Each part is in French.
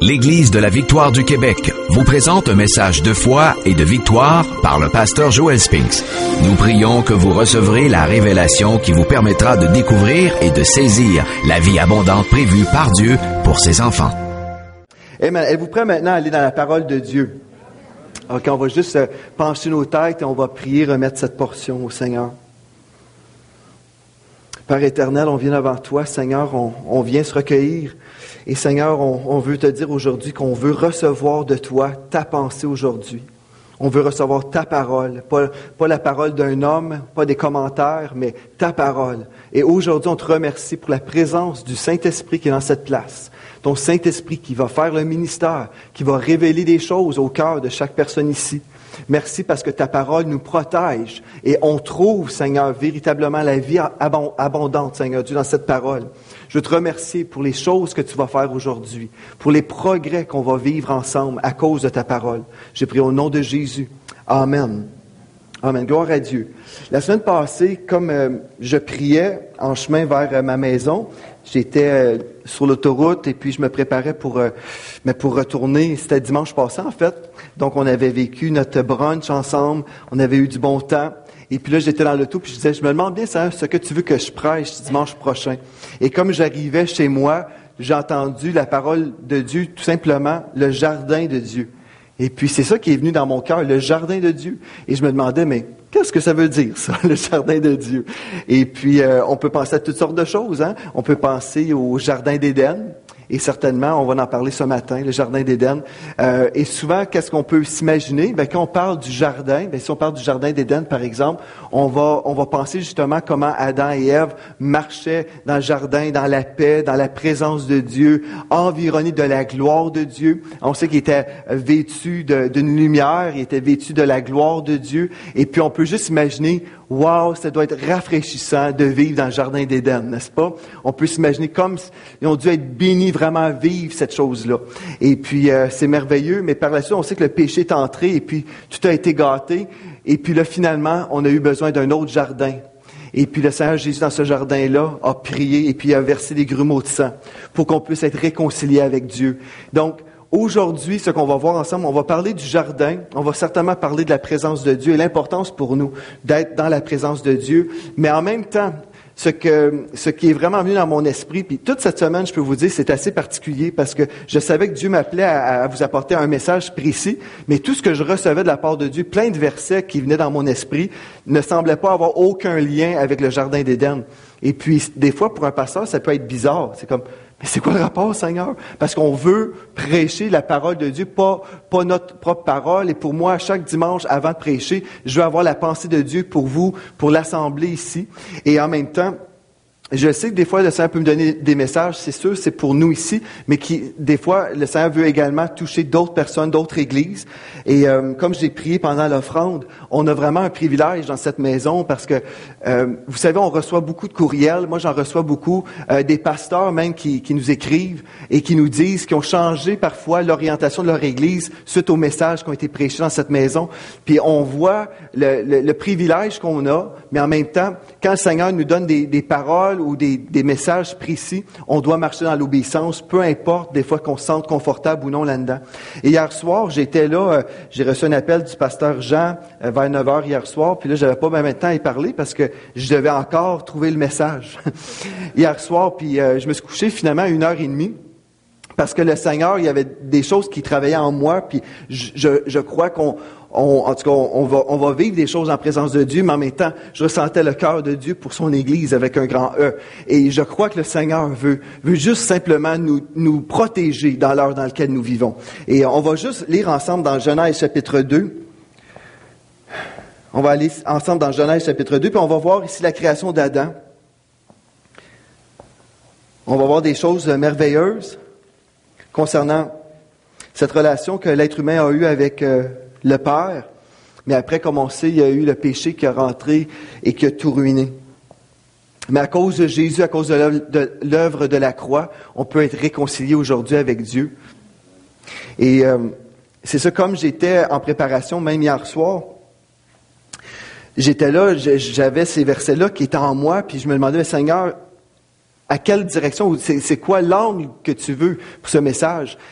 L'Église de la Victoire du Québec vous présente un message de foi et de victoire par le pasteur Joel Spinks. Nous prions que vous recevrez la révélation qui vous permettra de découvrir et de saisir la vie abondante prévue par Dieu pour ses enfants. Amen. Êtes-vous prêts maintenant à aller dans la parole de Dieu? OK, on va juste pencher nos têtes et on va prier, remettre cette portion au Seigneur. Père éternel, on vient devant toi, Seigneur, on vient se recueillir. Et Seigneur, on veut te dire aujourd'hui qu'on veut recevoir de toi ta pensée aujourd'hui. On veut recevoir ta parole, pas la parole d'un homme, pas des commentaires, mais ta parole. Et aujourd'hui, on te remercie pour la présence du Saint-Esprit qui est dans cette place. Ton Saint-Esprit qui va faire le ministère, qui va révéler des choses au cœur de chaque personne ici. Merci parce que ta parole nous protège et on trouve, Seigneur, véritablement la vie abondante, Seigneur Dieu, dans cette parole. Je te remercie pour les choses que tu vas faire aujourd'hui, pour les progrès qu'on va vivre ensemble à cause de ta parole. J'ai prié au nom de Jésus. Amen. Amen. Gloire à Dieu. La semaine passée, comme je priais en chemin vers ma maison, j'étais sur l'autoroute et puis je me préparais pour retourner. C'était dimanche passé en fait. Donc on avait vécu notre brunch ensemble. On avait eu du bon temps. Et puis là, j'étais dans l'auto puis je disais, je me demande bien ça, ce que tu veux que je prêche dimanche prochain. Et comme j'arrivais chez moi, j'ai entendu la parole de Dieu, tout simplement, le jardin de Dieu. Et puis c'est ça qui est venu dans mon cœur, le jardin de Dieu. Et je me demandais, mais qu'est-ce que ça veut dire, ça, le jardin de Dieu? Et puis, on peut penser à toutes sortes de choses, hein? On peut penser au jardin d'Éden. Et certainement, on va en parler ce matin, le jardin d'Éden. Et souvent, qu'est-ce qu'on peut s'imaginer? Quand on parle du jardin, si on parle du jardin d'Éden, par exemple, on va penser justement comment Adam et Ève marchaient dans le jardin, dans la paix, dans la présence de Dieu, environnés de la gloire de Dieu. On sait qu'ils étaient vêtus d'une lumière, ils étaient vêtus de la gloire de Dieu. Et puis, on peut juste imaginer, wow, ça doit être rafraîchissant de vivre dans le jardin d'Éden, n'est-ce pas? On peut s'imaginer comme ils ont dû être bénis, vraiment vivre cette chose-là. Et puis, c'est merveilleux, mais par la suite, on sait que le péché est entré et puis tout a été gâté. Et puis là, finalement, on a eu besoin d'un autre jardin. Et puis le Seigneur Jésus, dans ce jardin-là, a prié et puis a versé des grumeaux de sang pour qu'on puisse être réconcilié avec Dieu. Donc, aujourd'hui, ce qu'on va voir ensemble, on va parler du jardin, on va certainement parler de la présence de Dieu et l'importance pour nous d'être dans la présence de Dieu, mais en même temps, ce qui est vraiment venu dans mon esprit, puis toute cette semaine, je peux vous dire, c'est assez particulier parce que je savais que Dieu m'appelait à vous apporter un message précis, mais tout ce que je recevais de la part de Dieu, plein de versets qui venaient dans mon esprit, ne semblaient pas avoir aucun lien avec le jardin d'Éden. Et puis, des fois, pour un pasteur, ça peut être bizarre. C'est comme, mais c'est quoi le rapport, Seigneur? Parce qu'on veut prêcher la parole de Dieu, pas notre propre parole. Et pour moi, chaque dimanche, avant de prêcher, je veux avoir la pensée de Dieu pour vous, pour l'assemblée ici. Et en même temps, je sais que des fois, le Seigneur peut me donner des messages, c'est sûr, c'est pour nous ici, mais des fois, le Seigneur veut également toucher d'autres personnes, d'autres églises. Et comme j'ai prié pendant l'offrande, on a vraiment un privilège dans cette maison parce que, vous savez, on reçoit beaucoup de courriels. Moi, j'en reçois beaucoup, des pasteurs même qui nous écrivent et qui nous disent qu'ils ont changé parfois l'orientation de leur église suite aux messages qui ont été prêchés dans cette maison. Puis on voit le privilège qu'on a, mais en même temps, quand le Seigneur nous donne des paroles ou des messages précis, on doit marcher dans l'obéissance, peu importe des fois qu'on se sente confortable ou non là-dedans. Et hier soir, j'étais là, j'ai reçu un appel du pasteur Jean vers 9h hier soir, puis là, j'avais pas même temps à y parler parce que je devais encore trouver le message. Hier soir, puis je me suis couché finalement à 1h30. Parce que le Seigneur, il y avait des choses qui travaillaient en moi, puis je crois en tout cas, on va vivre des choses en présence de Dieu, mais en même temps, je ressentais le cœur de Dieu pour son Église avec un grand E. Et je crois que le Seigneur veut juste simplement nous protéger dans l'heure dans laquelle nous vivons. Et on va juste lire ensemble dans Genèse chapitre 2. On va aller ensemble dans Genèse chapitre 2, puis on va voir ici la création d'Adam. On va voir des choses merveilleuses concernant cette relation que l'être humain a eue avec le Père. Mais après, comme on sait, il y a eu le péché qui est rentré et qui a tout ruiné. Mais à cause de Jésus, à cause de l'œuvre de la croix, on peut être réconcilié aujourd'hui avec Dieu. Et c'est ça, comme j'étais en préparation, même hier soir, j'étais là, j'avais ces versets-là qui étaient en moi, puis je me demandais, Seigneur, à quelle direction, c'est quoi l'angle que tu veux pour ce message?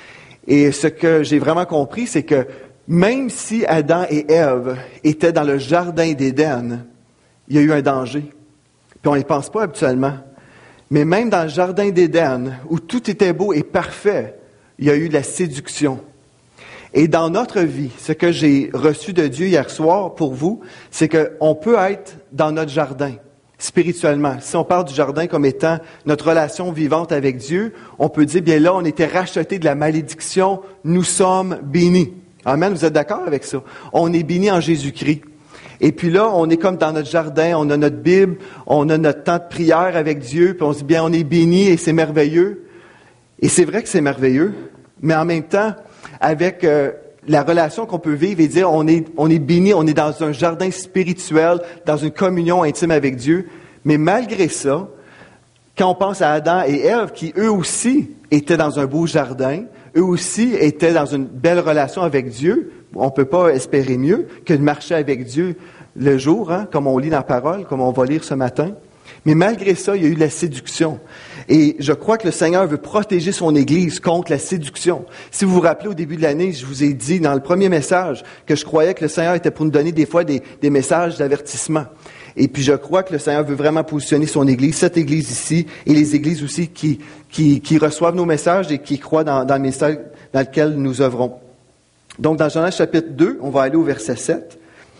Et ce que j'ai vraiment compris, c'est que même si Adam et Ève étaient dans le jardin d'Éden, il y a eu un danger. Puis on n'y pense pas habituellement. Mais même dans le jardin d'Éden, où tout était beau et parfait, il y a eu de la séduction. Et dans notre vie, ce que j'ai reçu de Dieu hier soir pour vous, c'est qu'on peut être dans notre jardin, spirituellement. Si on parle du jardin comme étant notre relation vivante avec Dieu, on peut dire, bien là, on était rachetés de la malédiction, nous sommes bénis. Amen, vous êtes d'accord avec ça? On est bénis en Jésus-Christ. Et puis là, on est comme dans notre jardin, on a notre Bible, on a notre temps de prière avec Dieu, puis on se dit, bien, on est bénis et c'est merveilleux. Et c'est vrai que c'est merveilleux, mais en même temps, avec la relation qu'on peut vivre et dire, on est bénis, on est dans un jardin spirituel, dans une communion intime avec Dieu. Mais malgré ça, quand on pense à Adam et Ève, qui eux aussi étaient dans un beau jardin, eux aussi étaient dans une belle relation avec Dieu, on ne peut pas espérer mieux que de marcher avec Dieu le jour, comme on lit dans la parole, comme on va lire ce matin. Mais malgré ça, il y a eu de la séduction. Et je crois que le Seigneur veut protéger son Église contre la séduction. Si vous vous rappelez, au début de l'année, je vous ai dit dans le premier message que je croyais que le Seigneur était pour nous donner des fois des messages d'avertissement. Et puis je crois que le Seigneur veut vraiment positionner son Église, cette Église ici, et les Églises aussi qui reçoivent nos messages et qui croient dans le message dans lequel nous œuvrons. Donc dans Genèse chapitre 2, on va aller au verset 7.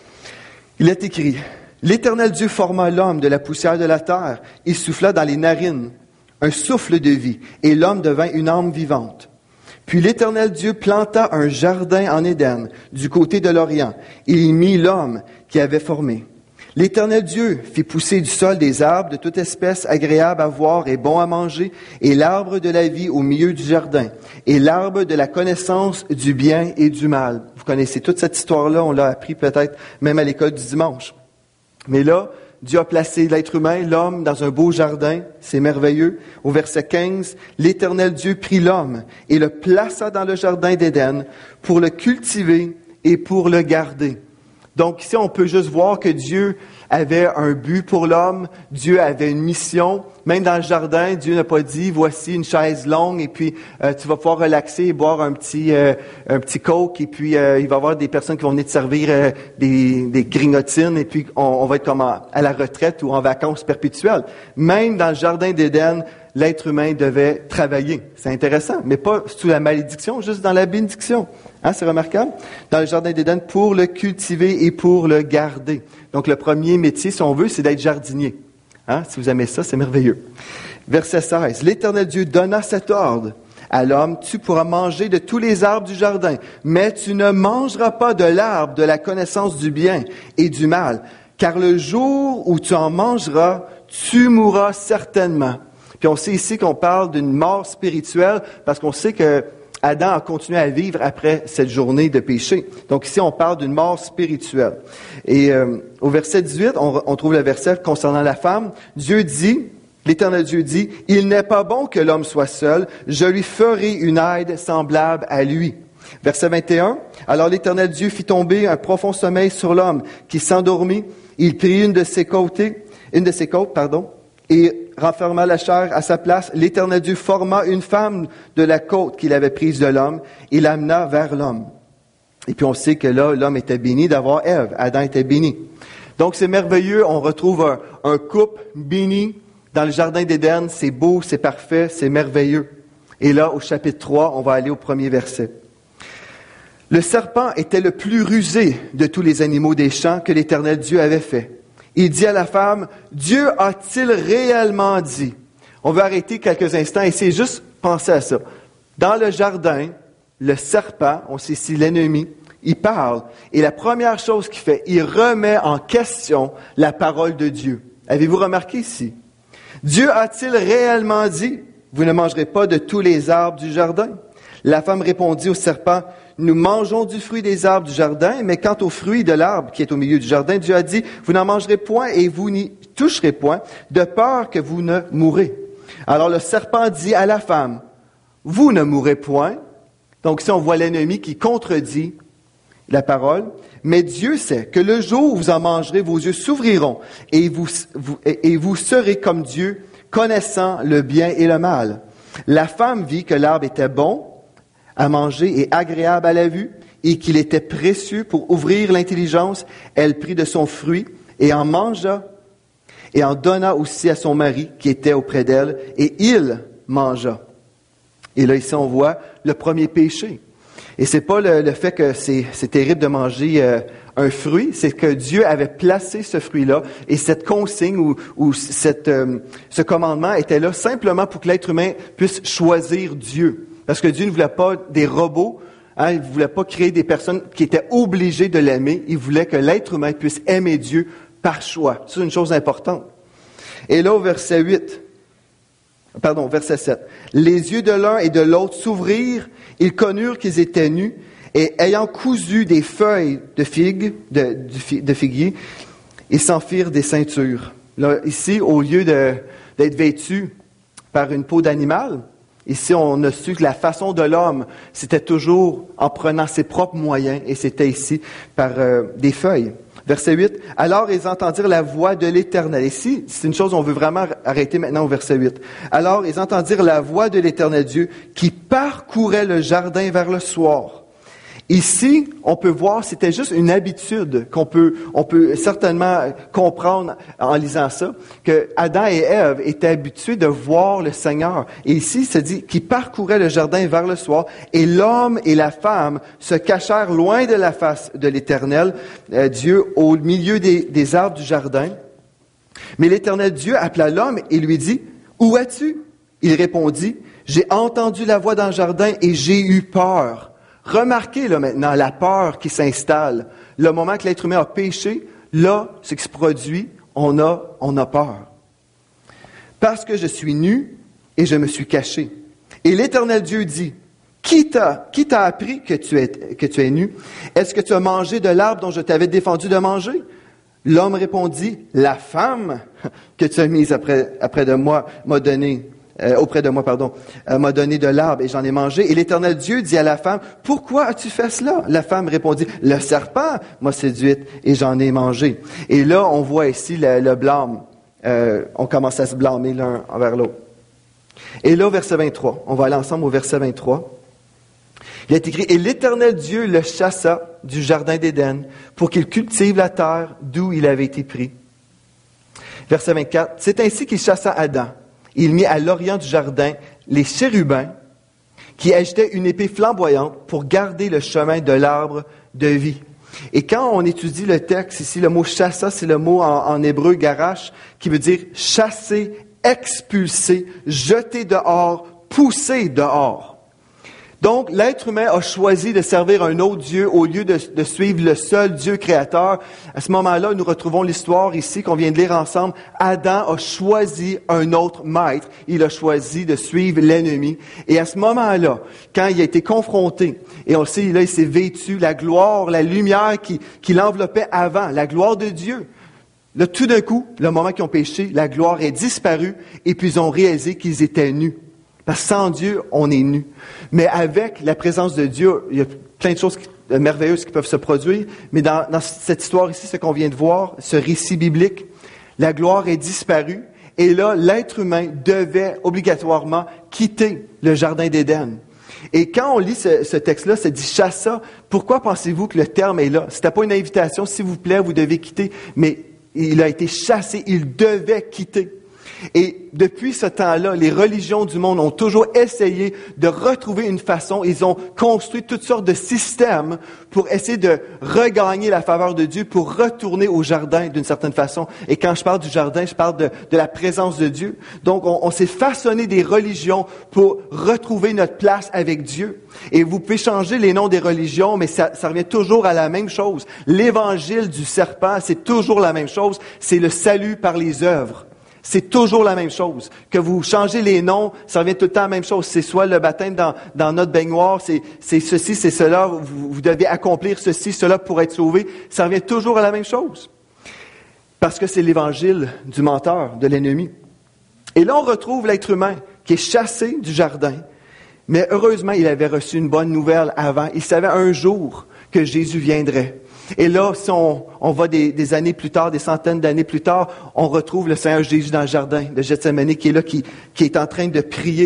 Il est écrit, « L'Éternel Dieu forma l'homme de la poussière de la terre et souffla dans les narines un souffle de vie, et l'homme devint une âme vivante. Puis l'Éternel Dieu planta un jardin en Éden, du côté de l'Orient, et y mit l'homme qui avait formé. L'Éternel Dieu fit pousser du sol des arbres de toute espèce agréables à voir et bons à manger, et l'arbre de la vie au milieu du jardin, et l'arbre de la connaissance du bien et du mal. » Vous connaissez toute cette histoire-là, on l'a appris peut-être même à l'école du dimanche. Mais là, Dieu a placé l'être humain, l'homme, dans un beau jardin. C'est merveilleux. Au verset 15, « L'Éternel Dieu prit l'homme et le plaça dans le jardin d'Éden pour le cultiver et pour le garder. » Donc ici, on peut juste voir que Dieu avait un but pour l'homme, Dieu avait une mission. Même dans le jardin, Dieu n'a pas dit, voici une chaise longue et puis tu vas pouvoir relaxer et boire un petit coke et puis il va y avoir des personnes qui vont venir te servir des grignotines et puis on va être comme à la retraite ou en vacances perpétuelles. Même dans le jardin d'Éden, l'être humain devait travailler. C'est intéressant, mais pas sous la malédiction, juste dans la bénédiction. C'est remarquable? Dans le jardin d'Éden, pour le cultiver et pour le garder. Donc, le premier métier, si on veut, c'est d'être jardinier. Si vous aimez ça, c'est merveilleux. Verset 16. « L'Éternel Dieu donna cet ordre à l'homme, tu pourras manger de tous les arbres du jardin, mais tu ne mangeras pas de l'arbre de la connaissance du bien et du mal, car le jour où tu en mangeras, tu mourras certainement. » Puis on sait ici qu'on parle d'une mort spirituelle parce qu'on sait que Adam a continué à vivre après cette journée de péché. Donc ici, on parle d'une mort spirituelle. Et au verset 18, on trouve le verset concernant la femme. Dieu dit, l'Éternel Dieu dit, « Il n'est pas bon que l'homme soit seul, je lui ferai une aide semblable à lui. » Verset 21, « Alors l'Éternel Dieu fit tomber un profond sommeil sur l'homme qui s'endormit. Il prit une de ses côtes, et renferma la chair à sa place. L'Éternel Dieu forma une femme de la côte qu'il avait prise de l'homme et l'amena vers l'homme. » Et puis on sait que là, l'homme était béni d'avoir Ève. Adam était béni. Donc c'est merveilleux, on retrouve un couple béni dans le jardin d'Éden. C'est beau, c'est parfait, c'est merveilleux. Et là, au chapitre 3, on va aller au premier verset. « Le serpent était le plus rusé de tous les animaux des champs que l'Éternel Dieu avait fait. Il dit à la femme, « Dieu a-t-il réellement dit? » On va arrêter quelques instants et essayer juste penser à ça. Dans le jardin, le serpent, on sait ici l'ennemi, il parle. Et la première chose qu'il fait, il remet en question la parole de Dieu. Avez-vous remarqué ici? Dieu a-t-il réellement dit, « Vous ne mangerez pas de tous les arbres du jardin? » La femme répondit au serpent, « Nous mangeons du fruit des arbres du jardin, mais quant au fruit de l'arbre qui est au milieu du jardin, Dieu a dit, vous n'en mangerez point et vous n'y toucherez point, de peur que vous ne mourrez. » Alors le serpent dit à la femme, « Vous ne mourrez point. » Donc ici on voit l'ennemi qui contredit la parole. « Mais Dieu sait que le jour où vous en mangerez, vos yeux s'ouvriront et vous serez comme Dieu, connaissant le bien et le mal. » La femme vit que l'arbre était bon à manger et agréable à la vue, et qu'il était précieux pour ouvrir l'intelligence, elle prit de son fruit et en mangea, et en donna aussi à son mari qui était auprès d'elle, et il mangea. Et là, ici, on voit le premier péché. Et c'est pas le fait que c'est terrible de manger un fruit, c'est que Dieu avait placé ce fruit-là, et cette consigne ou ce commandement était là simplement pour que l'être humain puisse choisir Dieu. Parce que Dieu ne voulait pas des robots, il ne voulait pas créer des personnes qui étaient obligées de l'aimer, il voulait que l'être humain puisse aimer Dieu par choix. C'est une chose importante. Et là, au verset 7. Les yeux de l'un et de l'autre s'ouvrirent, ils connurent qu'ils étaient nus, et ayant cousu des feuilles de figuier, ils s'en firent des ceintures. Là, ici, au lieu d'être vêtus par une peau d'animal, ici, on a su que la façon de l'homme, c'était toujours en prenant ses propres moyens, et c'était ici par des feuilles. Verset 8. Alors ils entendirent la voix de l'Éternel. Ici, c'est une chose, on veut vraiment arrêter maintenant au verset 8. Alors ils entendirent la voix de l'Éternel Dieu qui parcourait le jardin vers le soir. Ici, on peut voir, c'était juste une habitude on peut certainement comprendre en lisant ça, que Adam et Ève étaient habitués de voir le Seigneur. Et ici, ça dit qu'il parcourait le jardin vers le soir, et l'homme et la femme se cachèrent loin de la face de l'Éternel Dieu, au milieu des arbres du jardin. Mais l'Éternel Dieu appela l'homme et lui dit, « Où es-tu? » Il répondit, « J'ai entendu la voix dans le jardin et j'ai eu peur. » Remarquez là maintenant la peur qui s'installe. Le moment que l'être humain a péché, là, ce qui se produit, on a peur. Parce que je suis nu et je me suis caché. Et l'Éternel Dieu dit, qui t'a appris que tu es nu? Est-ce que tu as mangé de l'arbre dont je t'avais défendu de manger? L'homme répondit, la femme que tu as mise auprès de moi m'a donné de l'arbre et j'en ai mangé. Et l'Éternel Dieu dit à la femme, pourquoi as-tu fait cela? La femme répondit, le serpent m'a séduite et j'en ai mangé. Et là, on voit ici le blâme. On commence à se blâmer l'un envers l'autre. Et là, au verset 23, on va aller ensemble au verset 23. Il est écrit, et l'Éternel Dieu le chassa du jardin d'Éden pour qu'il cultive la terre d'où il avait été pris. Verset 24, c'est ainsi qu'il chassa Adam. Il mit à l'orient du jardin les chérubins qui agitaient une épée flamboyante pour garder le chemin de l'arbre de vie. Et quand on étudie le texte ici, le mot chassa, c'est le mot en hébreu garash, qui veut dire chasser, expulser, jeter dehors, pousser dehors. Donc, l'être humain a choisi de servir un autre Dieu au lieu de suivre le seul Dieu créateur. À ce moment-là, nous retrouvons l'histoire ici qu'on vient de lire ensemble. Adam a choisi un autre maître. Il a choisi de suivre l'ennemi. Et à ce moment-là, quand il a été confronté, et on le sait, là, il s'est vêtu, la gloire, la lumière qui l'enveloppait avant, la gloire de Dieu. Là, tout d'un coup, le moment qu'ils ont péché, la gloire est disparue, et puis ils ont réalisé qu'ils étaient nus. Parce que sans Dieu, on est nu. Mais avec la présence de Dieu, il y a plein de choses merveilleuses qui peuvent se produire. Mais dans cette histoire ici, ce qu'on vient de voir, ce récit biblique, la gloire est disparue. Et là, l'être humain devait obligatoirement quitter le jardin d'Éden. Et quand on lit ce texte-là, ça dit « chassa », pourquoi pensez-vous que le terme est là? C'était pas une invitation, s'il vous plaît, vous devez quitter. Mais il a été chassé, il devait quitter. Et depuis ce temps-là, les religions du monde ont toujours essayé de retrouver une façon. Ils ont construit toutes sortes de systèmes pour essayer de regagner la faveur de Dieu, pour retourner au jardin d'une certaine façon. Et quand je parle du jardin, je parle de la présence de Dieu. Donc, on s'est façonné des religions pour retrouver notre place avec Dieu. Et vous pouvez changer les noms des religions, mais ça revient toujours à la même chose. L'évangile du serpent, c'est toujours la même chose. C'est le salut par les œuvres. C'est toujours la même chose. Que vous changez les noms, ça revient tout le temps à la même chose. C'est soit le baptême dans notre baignoire, c'est ceci, c'est cela, vous devez accomplir ceci, cela pour être sauvé. Ça revient toujours à la même chose. Parce que c'est l'évangile du menteur, de l'ennemi. Et là, on retrouve l'être humain qui est chassé du jardin. Mais heureusement, il avait reçu une bonne nouvelle avant. Il savait un jour que Jésus viendrait. Et là, si on va des années plus tard, des centaines d'années plus tard, on retrouve le Seigneur Jésus dans le jardin de Gethsémani qui est là, qui est en train de prier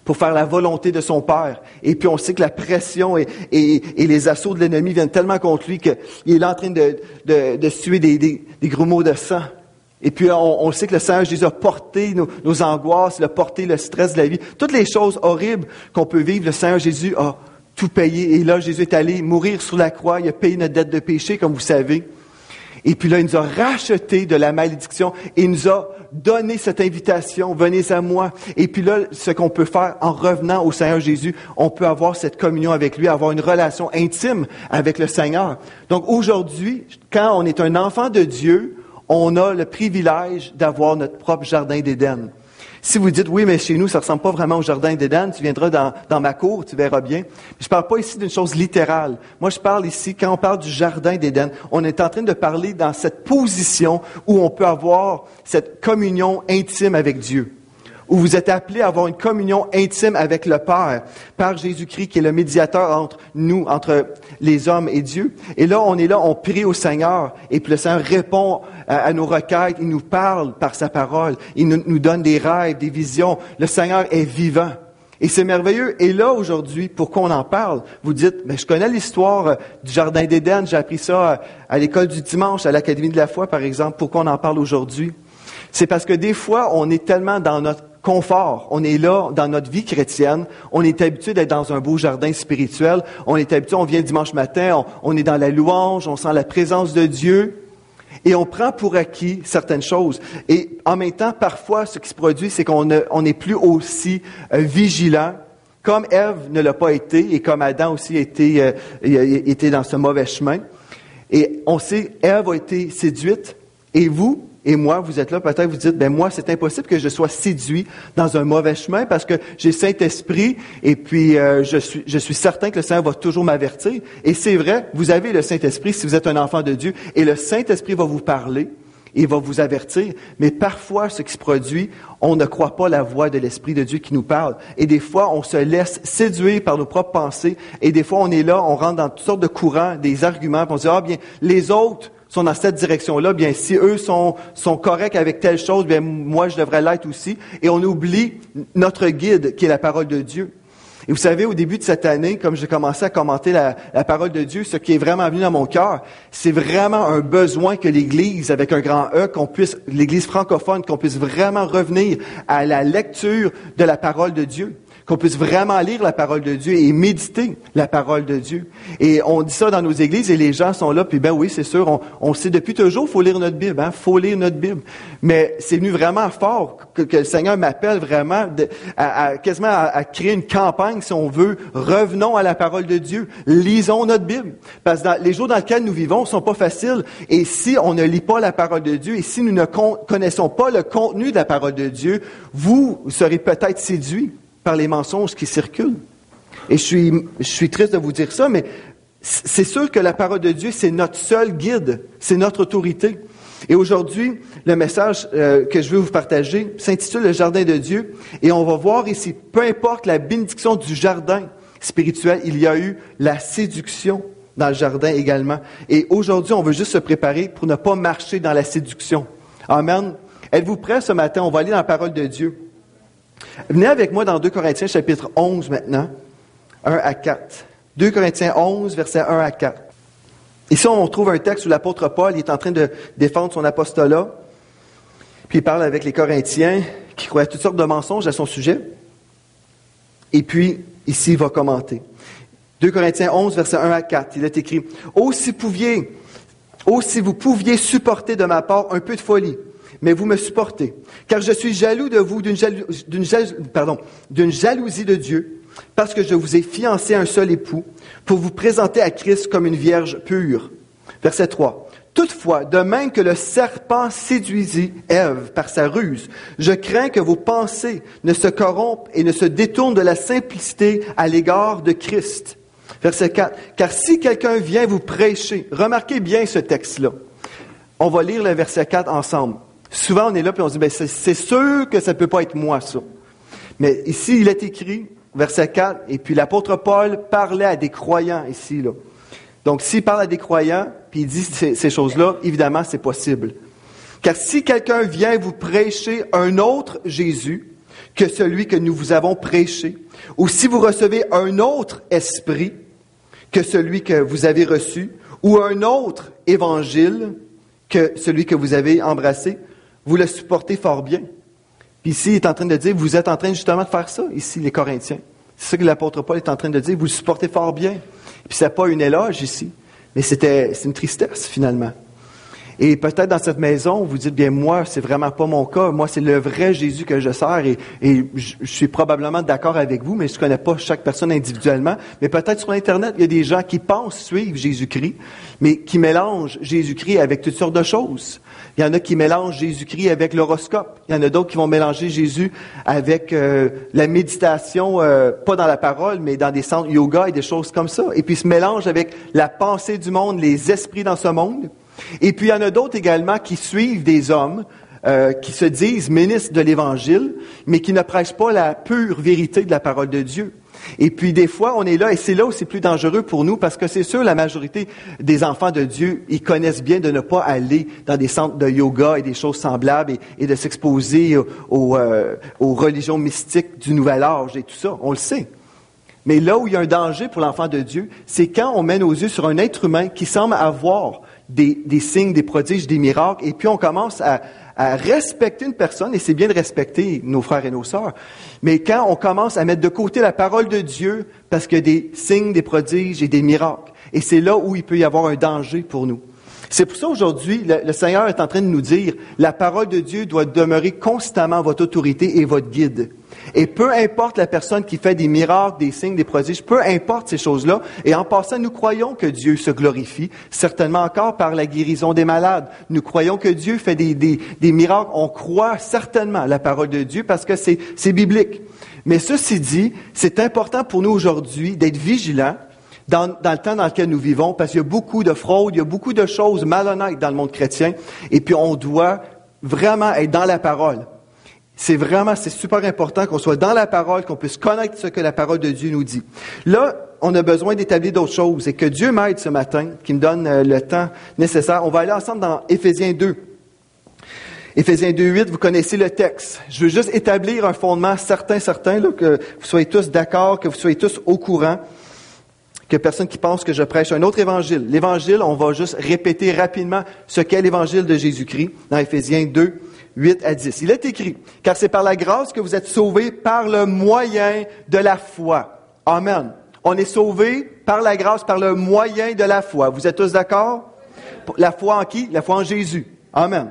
pour faire la volonté de son Père. Et puis on sait que la pression et les assauts de l'ennemi viennent tellement contre lui qu'il est là en train de suer des grumeaux de sang. Et puis on sait que le Seigneur Jésus a porté nos angoisses, il a porté le stress de la vie. Toutes les choses horribles qu'on peut vivre, le Seigneur Jésus a tout payé. Et là, Jésus est allé mourir sur la croix, il a payé notre dette de péché, comme vous savez. Et puis là, il nous a rachetés de la malédiction et il nous a donné cette invitation, venez à moi. Et puis là, ce qu'on peut faire en revenant au Seigneur Jésus, on peut avoir cette communion avec lui, avoir une relation intime avec le Seigneur. Donc aujourd'hui, quand on est un enfant de Dieu, on a le privilège d'avoir notre propre jardin d'Éden. Si vous dites, oui, mais chez nous, ça ressemble pas vraiment au jardin d'Éden, tu viendras dans ma cour, tu verras bien. Je parle pas ici d'une chose littérale. Moi, je parle ici, quand on parle du jardin d'Éden, on est en train de parler dans cette position où on peut avoir cette communion intime avec Dieu. Où vous êtes appelés à avoir une communion intime avec le Père, par Jésus-Christ, qui est le médiateur entre nous, entre les hommes et Dieu. Et là, on prie au Seigneur, et puis le Seigneur répond à nos requêtes, il nous parle par sa parole, il nous donne des rêves, des visions. Le Seigneur est vivant. Et c'est merveilleux. Et là, aujourd'hui, pourquoi on en parle? Vous dites, mais je connais l'histoire du Jardin d'Éden, j'ai appris ça à l'école du dimanche, à l'Académie de la foi, par exemple. Pourquoi on en parle aujourd'hui? C'est parce que des fois, on est tellement dans notre confort. On est là dans notre vie chrétienne. On est habitué d'être dans un beau jardin spirituel. On est habitué, on vient dimanche matin, on est dans la louange, on sent la présence de Dieu. Et on prend pour acquis certaines choses. Et en même temps, parfois, ce qui se produit, c'est qu'on n'est plus aussi vigilant, comme Ève ne l'a pas été, et comme Adam aussi était dans ce mauvais chemin. Et on sait, Ève a été séduite, et vous et moi, vous êtes là, peut-être vous dites, moi, c'est impossible que je sois séduit dans un mauvais chemin parce que j'ai le Saint-Esprit et puis je suis certain que le Seigneur va toujours m'avertir. Et c'est vrai, vous avez le Saint-Esprit si vous êtes un enfant de Dieu et le Saint-Esprit va vous parler et va vous avertir. Mais parfois, ce qui se produit, on ne croit pas la voix de l'Esprit de Dieu qui nous parle. Et des fois, on se laisse séduire par nos propres pensées et des fois, on est là, on rentre dans toutes sortes de courants, des arguments, puis on se dit, bien, les autres sont dans cette direction-là, bien, si eux sont corrects avec telle chose, bien, moi, je devrais l'être aussi. Et on oublie notre guide, qui est la parole de Dieu. Et vous savez, au début de cette année, comme j'ai commencé à commenter la parole de Dieu, ce qui est vraiment venu dans mon cœur, c'est vraiment un besoin que l'Église, avec un grand E, l'Église francophone, qu'on puisse vraiment revenir à la lecture de la parole de Dieu. Qu'on puisse vraiment lire la parole de Dieu et méditer la parole de Dieu. Et on dit ça dans nos églises et les gens sont là, puis oui, c'est sûr, on sait depuis toujours, faut lire notre Bible, faut lire notre Bible. Mais c'est venu vraiment fort que le Seigneur m'appelle vraiment quasiment à créer une campagne, si on veut, revenons à la parole de Dieu, lisons notre Bible. Parce que les jours dans lesquels nous vivons sont pas faciles, et si on ne lit pas la parole de Dieu, et si nous ne connaissons pas le contenu de la parole de Dieu, vous serez peut-être séduits par les mensonges qui circulent. Et je suis triste de vous dire ça, mais c'est sûr que la parole de Dieu, c'est notre seul guide, c'est notre autorité. Et aujourd'hui, le message que je veux vous partager s'intitule « Le jardin de Dieu ». Et on va voir ici, peu importe la bénédiction du jardin spirituel, il y a eu la séduction dans le jardin également. Et aujourd'hui, on veut juste se préparer pour ne pas marcher dans la séduction. Amen. Êtes-vous prêts ce matin? On va aller dans la parole de Dieu. Venez avec moi dans 2 Corinthiens chapitre 11 maintenant, 1 à 4. 2 Corinthiens 11, versets 1 à 4. Ici, on trouve un texte où l'apôtre Paul est en train de défendre son apostolat. Puis il parle avec les Corinthiens qui croyaient toutes sortes de mensonges à son sujet. Et puis, ici, il va commenter. 2 Corinthiens 11, versets 1 à 4. Il est écrit, « Oh, si vous pouviez supporter de ma part un peu de folie, mais vous me supportez, car je suis jaloux de vous d'une jalousie de Dieu, parce que je vous ai fiancé à un seul époux, pour vous présenter à Christ comme une vierge pure. » Verset 3. « Toutefois, de même que le serpent séduisit Ève par sa ruse, je crains que vos pensées ne se corrompent et ne se détournent de la simplicité à l'égard de Christ. » Verset 4. « Car si quelqu'un vient vous prêcher, remarquez bien ce texte-là. » On va lire le verset 4 ensemble. Souvent, on est là et on se dit, c'est sûr que ça ne peut pas être moi, ça. Mais ici, il est écrit, verset 4, et puis l'apôtre Paul parlait à des croyants ici, là. Donc, s'il parle à des croyants, puis il dit ces choses-là, évidemment, c'est possible. Car si quelqu'un vient vous prêcher un autre Jésus, que celui que nous vous avons prêché, ou si vous recevez un autre esprit que celui que vous avez reçu, ou un autre évangile que celui que vous avez embrassé, vous le supportez fort bien. Puis ici, il est en train de dire, vous êtes en train justement de faire ça, ici, les Corinthiens. C'est ça que l'apôtre Paul est en train de dire, vous le supportez fort bien. Puis c'est pas une éloge ici, mais c'est une tristesse finalement. Et peut-être dans cette maison, vous dites, bien moi, c'est vraiment pas mon cas. Moi, c'est le vrai Jésus que je sers et je suis probablement d'accord avec vous, mais je ne connais pas chaque personne individuellement. Mais peut-être sur Internet, il y a des gens qui pensent suivre Jésus-Christ, mais qui mélangent Jésus-Christ avec toutes sortes de choses. Il y en a qui mélangent Jésus-Christ avec l'horoscope. Il y en a d'autres qui vont mélanger Jésus avec la méditation, pas dans la parole, mais dans des centres yoga et des choses comme ça. Et puis ils se mélangent avec la pensée du monde, les esprits dans ce monde. Et puis, il y en a d'autres également qui suivent des hommes qui se disent ministres de l'Évangile, mais qui ne prêchent pas la pure vérité de la parole de Dieu. Et puis, des fois, on est là, et c'est là où c'est plus dangereux pour nous, parce que c'est sûr, la majorité des enfants de Dieu, ils connaissent bien de ne pas aller dans des centres de yoga et des choses semblables et de s'exposer aux religions mystiques du Nouvel Âge et tout ça. On le sait. Mais là où il y a un danger pour l'enfant de Dieu, c'est quand on met nos yeux sur un être humain qui semble avoir des signes, des prodiges, des miracles, et puis on commence à respecter une personne, et c'est bien de respecter nos frères et nos sœurs, mais quand on commence à mettre de côté la parole de Dieu, parce qu'il y a des signes, des prodiges et des miracles, et c'est là où il peut y avoir un danger pour nous. C'est pour ça aujourd'hui, le Seigneur est en train de nous dire, la parole de Dieu doit demeurer constamment votre autorité et votre guide. Et peu importe la personne qui fait des miracles, des signes, des prodiges, peu importe ces choses-là, et en passant, nous croyons que Dieu se glorifie, certainement encore par la guérison des malades. Nous croyons que Dieu fait des miracles. On croit certainement à la parole de Dieu parce que c'est biblique. Mais ceci dit, c'est important pour nous aujourd'hui d'être vigilants dans le temps dans lequel nous vivons, parce qu'il y a beaucoup de fraudes, il y a beaucoup de choses malhonnêtes dans le monde chrétien, et puis on doit vraiment être dans la parole. C'est super important qu'on soit dans la parole, qu'on puisse connaître ce que la parole de Dieu nous dit. Là, on a besoin d'établir d'autres choses, et que Dieu m'aide ce matin, qui me donne le temps nécessaire. On va aller ensemble dans Éphésiens 2. Éphésiens 2:8, vous connaissez le texte. Je veux juste établir un fondement certain, là, que vous soyez tous d'accord, que vous soyez tous au courant. Que personne qui pense que je prêche un autre évangile. L'évangile, on va juste répéter rapidement ce qu'est l'évangile de Jésus-Christ dans Éphésiens 2, 8 à 10. Il est écrit, « Car c'est par la grâce que vous êtes sauvés par le moyen de la foi. » Amen. On est sauvés par la grâce, par le moyen de la foi. Vous êtes tous d'accord? La foi en qui? La foi en Jésus. Amen.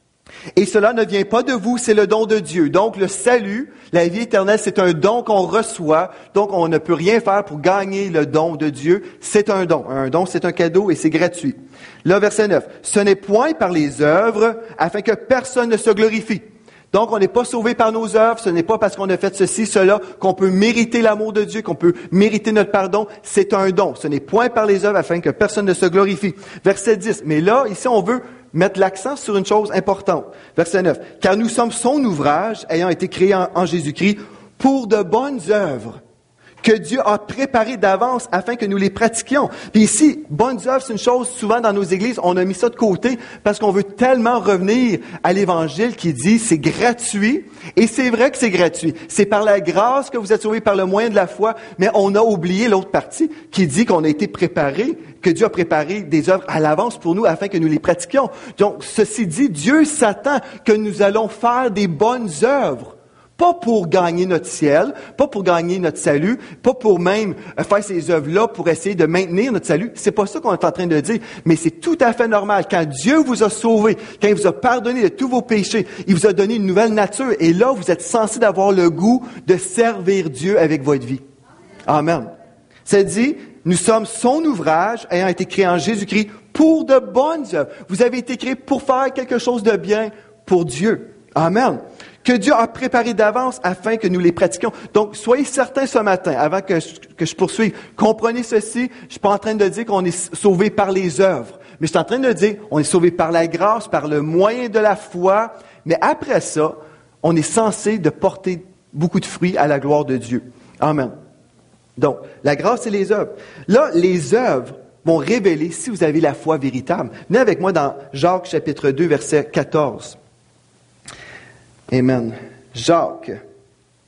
Et cela ne vient pas de vous, c'est le don de Dieu. Donc le salut, la vie éternelle, c'est un don qu'on reçoit. Donc on ne peut rien faire pour gagner le don de Dieu. C'est un don. Un don, c'est un cadeau et c'est gratuit. Là, verset 9. Ce n'est point par les œuvres afin que personne ne se glorifie. Donc on n'est pas sauvé par nos œuvres. Ce n'est pas parce qu'on a fait ceci, cela, qu'on peut mériter l'amour de Dieu, qu'on peut mériter notre pardon. C'est un don. Ce n'est point par les œuvres afin que personne ne se glorifie. Verset 10. Mais là, ici, on veut mettre l'accent sur une chose importante. Verset 9. « Car nous sommes son ouvrage, ayant été créés en Jésus-Christ, pour de bonnes œuvres, que Dieu a préparées d'avance afin que nous les pratiquions. » Puis ici, bonnes œuvres, c'est une chose, souvent dans nos églises, on a mis ça de côté parce qu'on veut tellement revenir à l'Évangile qui dit c'est gratuit. Et c'est vrai que c'est gratuit. C'est par la grâce que vous êtes sauvés par le moyen de la foi, mais on a oublié l'autre partie qui dit qu'on a été préparés, que Dieu a préparé des œuvres à l'avance pour nous afin que nous les pratiquions. Donc, ceci dit, Dieu s'attend que nous allons faire des bonnes œuvres. Pas pour gagner notre ciel, pas pour gagner notre salut, pas pour même faire ces œuvres-là pour essayer de maintenir notre salut. C'est pas ça qu'on est en train de dire, mais c'est tout à fait normal. Quand Dieu vous a sauvé, quand il vous a pardonné de tous vos péchés, il vous a donné une nouvelle nature et là, vous êtes censé d'avoir le goût de servir Dieu avec votre vie. Amen. Ça dit, nous sommes son ouvrage ayant été créé en Jésus-Christ pour de bonnes œuvres. Vous avez été créés pour faire quelque chose de bien pour Dieu. Amen. Que Dieu a préparé d'avance afin que nous les pratiquions. Donc, soyez certains ce matin, avant que je poursuive, comprenez ceci, je suis pas en train de dire qu'on est sauvé par les œuvres, mais je suis en train de dire on est sauvé par la grâce, par le moyen de la foi, mais après ça, on est censé de porter beaucoup de fruits à la gloire de Dieu. Amen. Donc, la grâce et les œuvres. Là, les œuvres vont révéler si vous avez la foi véritable. Venez avec moi dans Jacques chapitre 2, verset 14. Amen. Jacques,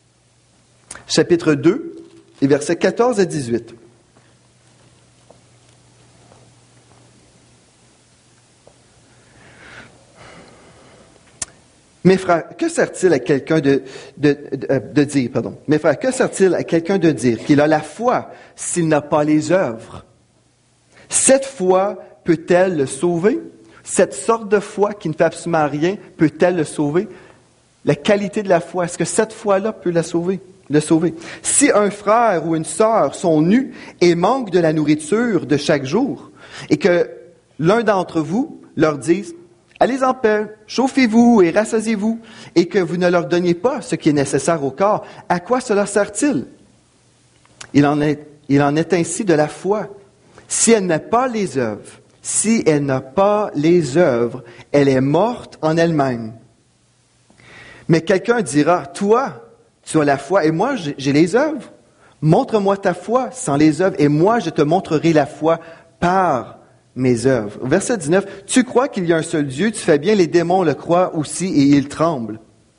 chapitre 2, et versets 14 à 18. Mes frères, que sert-il à quelqu'un de dire, pardon. Mes frères, que sert-il à quelqu'un de dire qu'il a la foi s'il n'a pas les œuvres? Cette foi peut-elle le sauver? Cette sorte de foi qui ne fait absolument rien, peut-elle le sauver? La qualité de la foi, est-ce que cette foi-là peut le sauver? Si un frère ou une sœur sont nus et manquent de la nourriture de chaque jour, et que l'un d'entre vous leur dise, allez en paix, chauffez-vous et rassasiez-vous, et que vous ne leur donniez pas ce qui est nécessaire au corps, à quoi cela sert-il? Il en est ainsi de la foi. Si elle n'a pas les œuvres, elle est morte en elle-même. Mais quelqu'un dira, toi, tu as la foi et moi, j'ai les œuvres. Montre-moi ta foi sans les œuvres et moi, je te montrerai la foi par mes œuvres. Verset 19, tu crois qu'il y a un seul Dieu, tu fais bien, les démons le croient aussi et ils tremblent.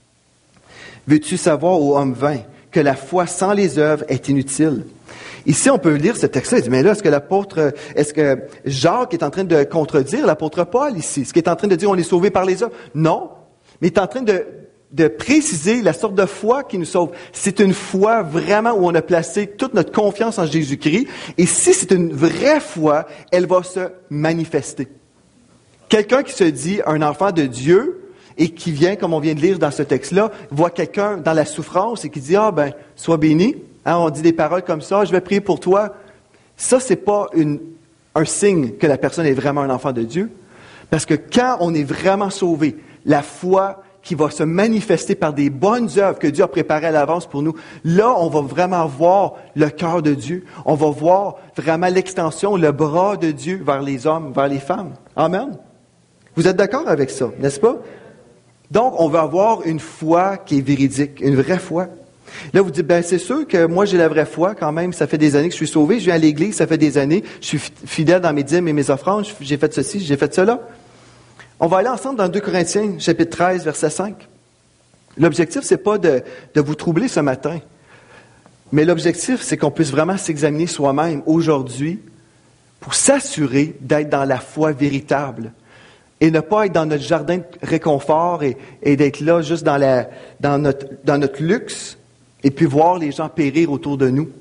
Veux-tu savoir, ô homme vain, que la foi sans les œuvres est inutile? Ici, on peut lire ce texte-là et dire, mais là, est-ce que Jacques est en train de contredire l'apôtre Paul ici? Est-ce qu'il est en train de dire, on est sauvé par les œuvres? Non, mais il est en train de préciser la sorte de foi qui nous sauve. C'est une foi vraiment où on a placé toute notre confiance en Jésus-Christ. Et si c'est une vraie foi, elle va se manifester. Quelqu'un qui se dit un enfant de Dieu et qui vient, comme on vient de lire dans ce texte-là, voit quelqu'un dans la souffrance et qui dit, sois béni. Hein, on dit des paroles comme ça, je vais prier pour toi. Ça, c'est pas un signe que la personne est vraiment un enfant de Dieu. Parce que quand on est vraiment sauvé, la foi qui va se manifester par des bonnes œuvres que Dieu a préparées à l'avance pour nous, là, on va vraiment voir le cœur de Dieu. On va voir vraiment l'extension, le bras de Dieu vers les hommes, vers les femmes. Amen. Vous êtes d'accord avec ça, n'est-ce pas? Donc, on va avoir une foi qui est véridique, une vraie foi. Là, vous dites, c'est sûr que moi, j'ai la vraie foi quand même. Ça fait des années que je suis sauvé. Je viens à l'église, ça fait des années. Je suis fidèle dans mes dîmes et mes offrandes. J'ai fait ceci, j'ai fait cela. On va aller ensemble dans 2 Corinthiens, chapitre 13, verset 5. L'objectif, c'est pas de vous troubler ce matin. Mais l'objectif, c'est qu'on puisse vraiment s'examiner soi-même aujourd'hui pour s'assurer d'être dans la foi véritable. Et ne pas être dans notre jardin de réconfort et d'être là juste dans notre luxe et puis voir les gens périr autour de nous.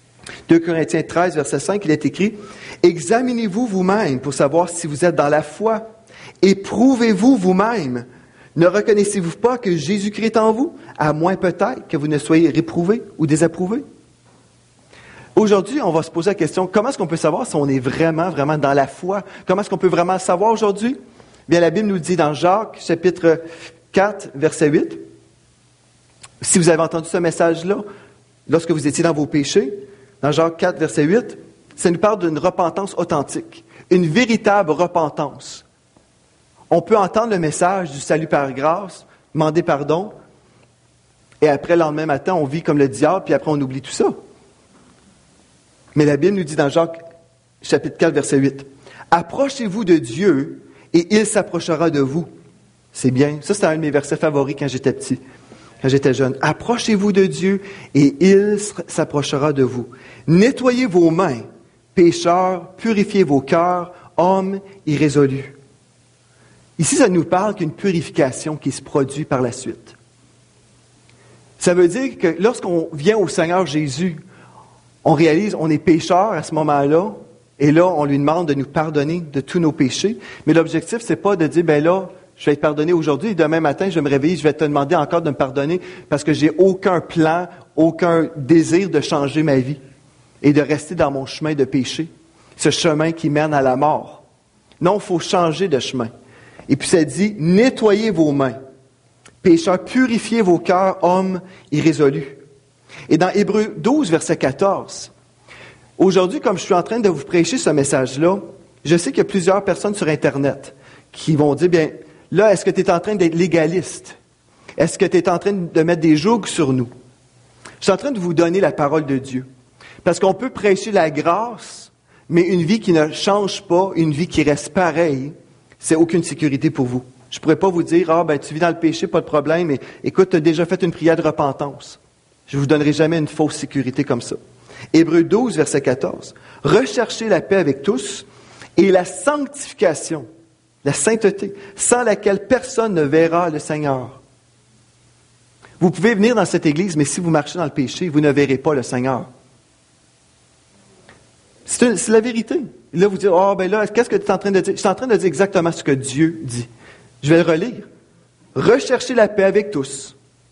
2 Corinthiens 13, verset 5, il est écrit « Examinez-vous vous-même pour savoir si vous êtes dans la foi. Éprouvez-vous vous-même. Ne reconnaissez-vous pas que Jésus-Christ est en vous, à moins peut-être que vous ne soyez réprouvés ou désapprouvé? » Aujourd'hui, on va se poser la question, comment est-ce qu'on peut savoir si on est vraiment, vraiment dans la foi? Comment est-ce qu'on peut vraiment le savoir aujourd'hui? Bien, la Bible nous dit dans Jacques, chapitre 4, verset 8, si vous avez entendu ce message-là, lorsque vous étiez dans vos péchés, dans Jacques 4, verset 8, ça nous parle d'une repentance authentique, une véritable repentance. On peut entendre le message du salut par grâce, demander pardon, et après, le lendemain matin, on vit comme le diable, puis après, on oublie tout ça. Mais la Bible nous dit dans Jacques, chapitre 4, verset 8, « Approchez-vous de Dieu, et il s'approchera de vous. » C'est bien. Ça, c'était un de mes versets favoris quand j'étais petit, quand j'étais jeune. « Approchez-vous de Dieu, et il s'approchera de vous. Nettoyez vos mains, pécheurs, purifiez vos cœurs, hommes irrésolus. » Ici, ça nous parle qu'une purification qui se produit par la suite. Ça veut dire que lorsqu'on vient au Seigneur Jésus, on réalise qu'on est pécheur à ce moment-là, et là, on lui demande de nous pardonner de tous nos péchés. Mais l'objectif, c'est pas de dire, là, je vais être pardonné aujourd'hui, et demain matin, je vais me réveiller, je vais te demander encore de me pardonner, parce que j'ai aucun plan, aucun désir de changer ma vie, et de rester dans mon chemin de péché, ce chemin qui mène à la mort. Non, il faut changer de chemin. Et puis ça dit, nettoyez vos mains. Pécheurs, purifiez vos cœurs, hommes irrésolus. Et dans Hébreux 12, verset 14, aujourd'hui, comme je suis en train de vous prêcher ce message-là, je sais qu'il y a plusieurs personnes sur Internet qui vont dire, là, est-ce que tu es en train d'être légaliste? Est-ce que tu es en train de mettre des jougs sur nous? Je suis en train de vous donner la parole de Dieu. Parce qu'on peut prêcher la grâce, mais une vie qui ne change pas, une vie qui reste pareille, c'est aucune sécurité pour vous. Je ne pourrais pas vous dire, tu vis dans le péché, pas de problème, mais écoute, tu as déjà fait une prière de repentance. Je ne vous donnerai jamais une fausse sécurité comme ça. Hébreux 12, verset 14. Recherchez la paix avec tous et la sanctification, la sainteté, sans laquelle personne ne verra le Seigneur. Vous pouvez venir dans cette église, mais si vous marchez dans le péché, vous ne verrez pas le Seigneur. C'est la vérité. Et là, vous dites, qu'est-ce que tu es en train de dire? Je suis en train de dire exactement ce que Dieu dit. Je vais le relire. Recherchez la paix avec tous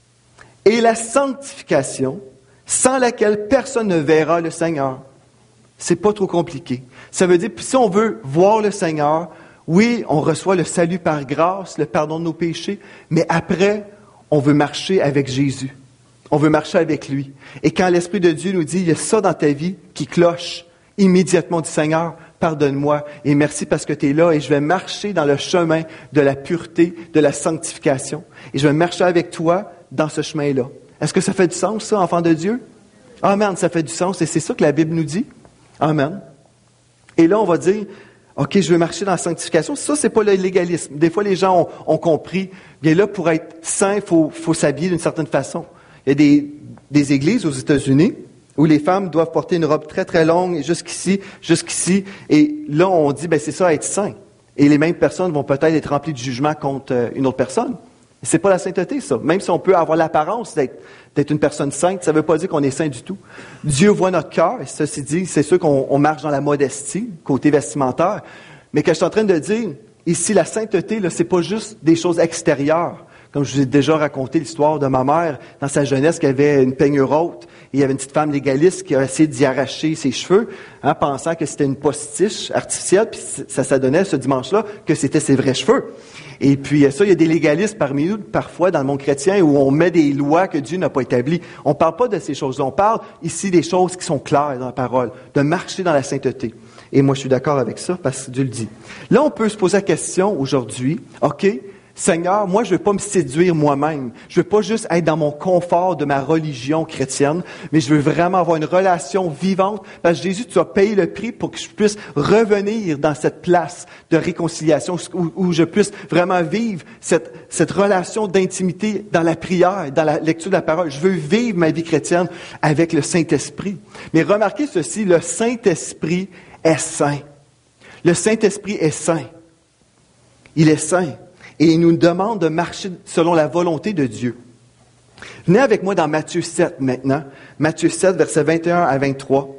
et la sanctification, sans laquelle personne ne verra le Seigneur. C'est pas trop compliqué. Ça veut dire, si on veut voir le Seigneur, oui, on reçoit le salut par grâce, le pardon de nos péchés, mais après, on veut marcher avec Jésus. On veut marcher avec lui. Et quand l'Esprit de Dieu nous dit, il y a ça dans ta vie qui cloche, immédiatement du Seigneur, pardonne-moi et merci parce que tu es là et je vais marcher dans le chemin de la pureté, de la sanctification. Et je vais marcher avec toi dans ce chemin-là. Est-ce que ça fait du sens, ça, enfant de Dieu? Amen, ça fait du sens et c'est ça que la Bible nous dit. Amen. Et là, on va dire, OK, je veux marcher dans la sanctification. Ça, c'est pas le légalisme. Des fois, les gens ont compris, bien là, pour être saint, il faut s'habiller d'une certaine façon. Il y a des églises aux États-Unis où les femmes doivent porter une robe très, très longue, jusqu'ici. Et là, on dit, c'est ça, être saint. Et les mêmes personnes vont peut-être être remplies de jugement contre une autre personne. C'est pas la sainteté, ça. Même si on peut avoir l'apparence d'être une personne sainte, ça ne veut pas dire qu'on est saint du tout. Dieu voit notre cœur, et ceci dit, c'est sûr qu'on marche dans la modestie, côté vestimentaire. Mais que je suis en train de dire, ici, la sainteté, là, c'est pas juste des choses extérieures. Comme je vous ai déjà raconté l'histoire de ma mère, dans sa jeunesse, qui avait une peignure haute, et il y avait une petite femme légaliste qui a essayé d'y arracher ses cheveux, pensant que c'était une postiche artificielle, puis ça donnait ce dimanche-là que c'était ses vrais cheveux. Et puis ça, il y a des légalistes parmi nous, parfois, dans le monde chrétien, où on met des lois que Dieu n'a pas établies. On ne parle pas de ces choses-là. On parle ici des choses qui sont claires dans la parole, de marcher dans la sainteté. Et moi, je suis d'accord avec ça, parce que Dieu le dit. Là, on peut se poser la question aujourd'hui, OK, Seigneur, moi, je ne veux pas me séduire moi-même. Je ne veux pas juste être dans mon confort de ma religion chrétienne, mais je veux vraiment avoir une relation vivante, parce que Jésus, tu as payé le prix pour que je puisse revenir dans cette place de réconciliation, où je puisse vraiment vivre cette relation d'intimité dans la prière, dans la lecture de la parole. Je veux vivre ma vie chrétienne avec le Saint-Esprit. Mais remarquez ceci, le Saint-Esprit est saint. Le Saint-Esprit est saint. Il est saint. Et il nous demande de marcher selon la volonté de Dieu. Venez avec moi dans Matthieu 7 maintenant. Matthieu 7, versets 21 à 23.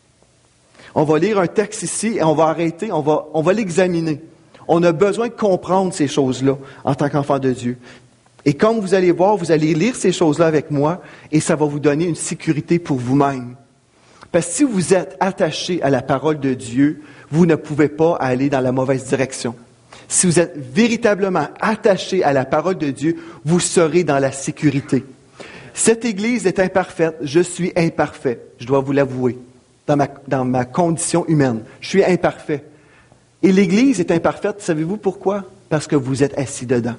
On va lire un texte ici et on va arrêter, on va l'examiner. On a besoin de comprendre ces choses-là en tant qu'enfant de Dieu. Et comme vous allez voir, vous allez lire ces choses-là avec moi et ça va vous donner une sécurité pour vous-même. Parce que si vous êtes attaché à la parole de Dieu, vous ne pouvez pas aller dans la mauvaise direction. Si vous êtes véritablement attaché à la parole de Dieu, vous serez dans la sécurité. Cette Église est imparfaite. Je suis imparfait. Je dois vous l'avouer. Dans ma condition humaine. Je suis imparfait. Et l'Église est imparfaite. Savez-vous pourquoi? Parce que vous êtes assis dedans.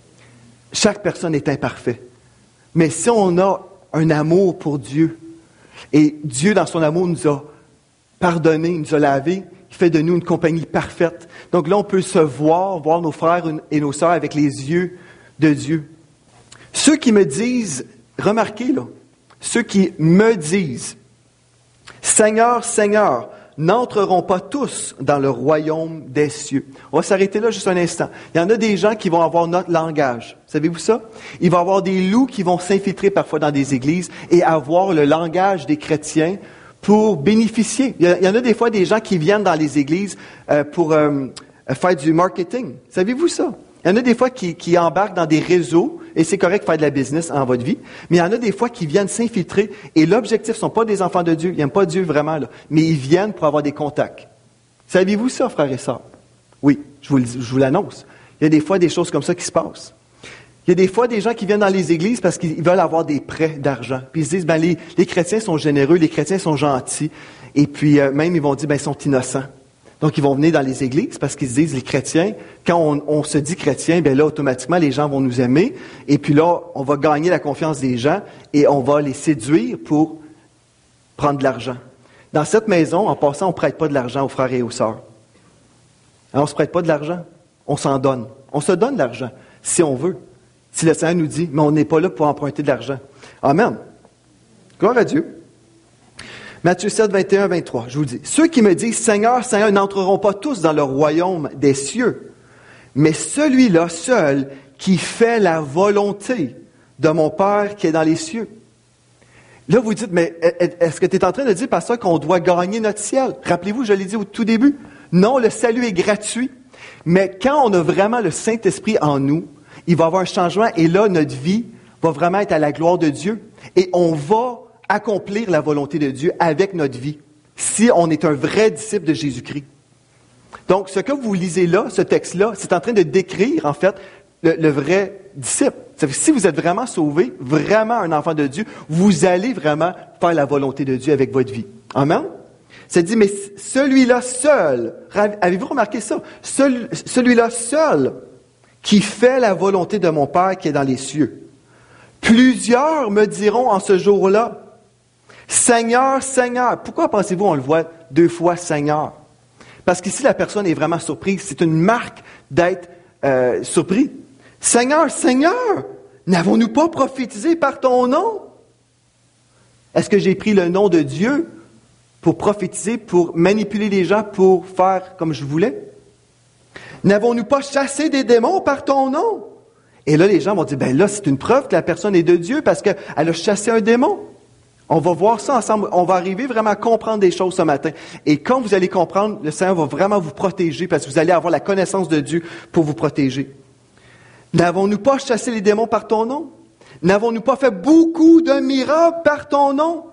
Chaque personne est imparfaite. Mais si on a un amour pour Dieu, et Dieu, dans son amour, nous a pardonné, nous a lavé, il fait de nous une compagnie parfaite. Donc là, on peut se voir nos frères et nos sœurs avec les yeux de Dieu. Ceux qui me disent, remarquez là, ceux qui me disent, Seigneur, Seigneur, n'entreront pas tous dans le royaume des cieux. On va s'arrêter là juste un instant. Il y en a des gens qui vont avoir notre langage. Savez-vous ça? Il va y avoir des loups qui vont s'infiltrer parfois dans des églises et avoir le langage des chrétiens pour bénéficier. Il y en a des fois des gens qui viennent dans les églises pour faire du marketing. Savez-vous ça? Il y en a des fois qui embarquent dans des réseaux, et c'est correct de faire de la business en votre vie, mais il y en a des fois qui viennent s'infiltrer, et l'objectif ne sont pas des enfants de Dieu, ils n'aiment pas Dieu vraiment, là, mais ils viennent pour avoir des contacts. Saviez-vous ça, frères et sœurs? Oui, je vous l'annonce. Il y a des fois des choses comme ça qui se passent. Il y a des fois des gens qui viennent dans les églises parce qu'ils veulent avoir des prêts d'argent. Puis ils se disent, les chrétiens sont généreux, les chrétiens sont gentils. Et puis même ils vont dire, ils sont innocents. Donc ils vont venir dans les églises parce qu'ils se disent, les chrétiens, quand on se dit chrétien, là automatiquement les gens vont nous aimer. Et puis là, on va gagner la confiance des gens et on va les séduire pour prendre de l'argent. Dans cette maison, en passant, on ne prête pas de l'argent aux frères et aux sœurs. On ne se prête pas de l'argent, on s'en donne. On se donne de l'argent, si on veut. Si le Seigneur nous dit, mais on n'est pas là pour emprunter de l'argent. Amen. Gloire à Dieu. Matthieu 7, 21, 23, je vous dis. Ceux qui me disent, Seigneur, Seigneur, n'entreront pas tous dans le royaume des cieux, mais celui-là seul qui fait la volonté de mon Père qui est dans les cieux. Là, vous dites, mais est-ce que tu es en train de dire, pasteur, qu'on doit gagner notre ciel? Rappelez-vous, je l'ai dit au tout début. Non, le salut est gratuit. Mais quand on a vraiment le Saint-Esprit en nous, il va y avoir un changement et là, notre vie va vraiment être à la gloire de Dieu. Et on va accomplir la volonté de Dieu avec notre vie, si on est un vrai disciple de Jésus-Christ. Donc, ce que vous lisez là, ce texte-là, c'est en train de décrire, en fait, le vrai disciple. Ça fait que si vous êtes vraiment sauvé, vraiment un enfant de Dieu, vous allez vraiment faire la volonté de Dieu avec votre vie. Amen? Ça dit, mais celui-là seul, avez-vous remarqué ça? Celui-là seul qui fait la volonté de mon Père qui est dans les cieux. Plusieurs me diront en ce jour-là, Seigneur, Seigneur. Pourquoi pensez-vous on le voit 2 fois Seigneur? Parce qu'ici, la personne est vraiment surprise. C'est une marque d'être surpris. Seigneur, Seigneur, n'avons-nous pas prophétisé par ton nom? Est-ce que j'ai pris le nom de Dieu pour prophétiser, pour manipuler les gens, pour faire comme je voulais? N'avons-nous pas chassé des démons par ton nom? Et là, les gens vont dire, ben là, c'est une preuve que la personne est de Dieu parce qu'elle a chassé un démon. On va voir ça ensemble. On va arriver vraiment à comprendre des choses ce matin. Et quand vous allez comprendre, le Seigneur va vraiment vous protéger parce que vous allez avoir la connaissance de Dieu pour vous protéger. N'avons-nous pas chassé les démons par ton nom? N'avons-nous pas fait beaucoup de miracles par ton nom?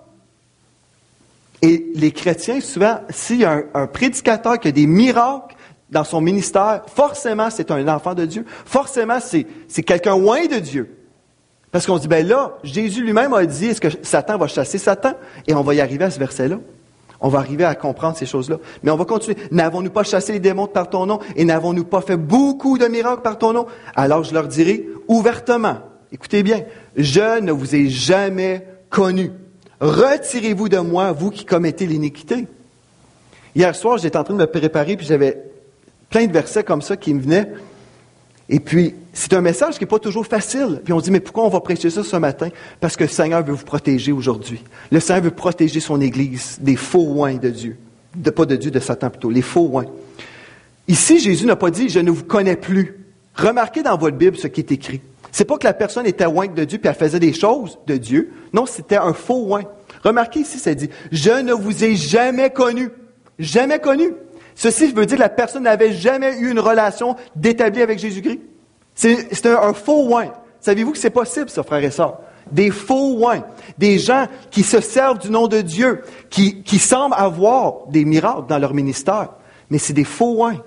Et les chrétiens, souvent, s'il y a un prédicateur qui a des miracles dans son ministère, forcément, c'est un enfant de Dieu. Forcément, c'est quelqu'un loin de Dieu. Parce qu'on se dit, ben là, Jésus lui-même a dit, est-ce que Satan va chasser Satan? Et on va y arriver à ce verset-là. On va arriver à comprendre ces choses-là. Mais on va continuer. N'avons-nous pas chassé les démons par ton nom? Et n'avons-nous pas fait beaucoup de miracles par ton nom? Alors je leur dirai ouvertement, écoutez bien, je ne vous ai jamais connu. Retirez-vous de moi, vous qui commettez l'iniquité. Hier soir, j'étais en train de me préparer, puis j'avais plein de versets comme ça qui me venaient. Et puis, c'est un message qui n'est pas toujours facile. Puis on se dit, mais pourquoi on va prêcher ça ce matin? Parce que le Seigneur veut vous protéger aujourd'hui. Le Seigneur veut protéger son Église des faux oins de Dieu. Pas de Dieu, de Satan plutôt, les faux oins. Ici, Jésus n'a pas dit, je ne vous connais plus. Remarquez dans votre Bible ce qui est écrit. C'est pas que la personne était oint de Dieu puis elle faisait des choses de Dieu. Non, c'était un faux oint. Remarquez ici, ça dit, je ne vous ai jamais connu. Jamais connu. Ceci veut dire que la personne n'avait jamais eu une relation d'établie avec Jésus-Christ. C'est un faux oint. Savez-vous que c'est possible, ça, frères et sœurs? Des faux oints. Des gens qui se servent du nom de Dieu, qui semblent avoir des miracles dans leur ministère. Mais c'est des faux oints.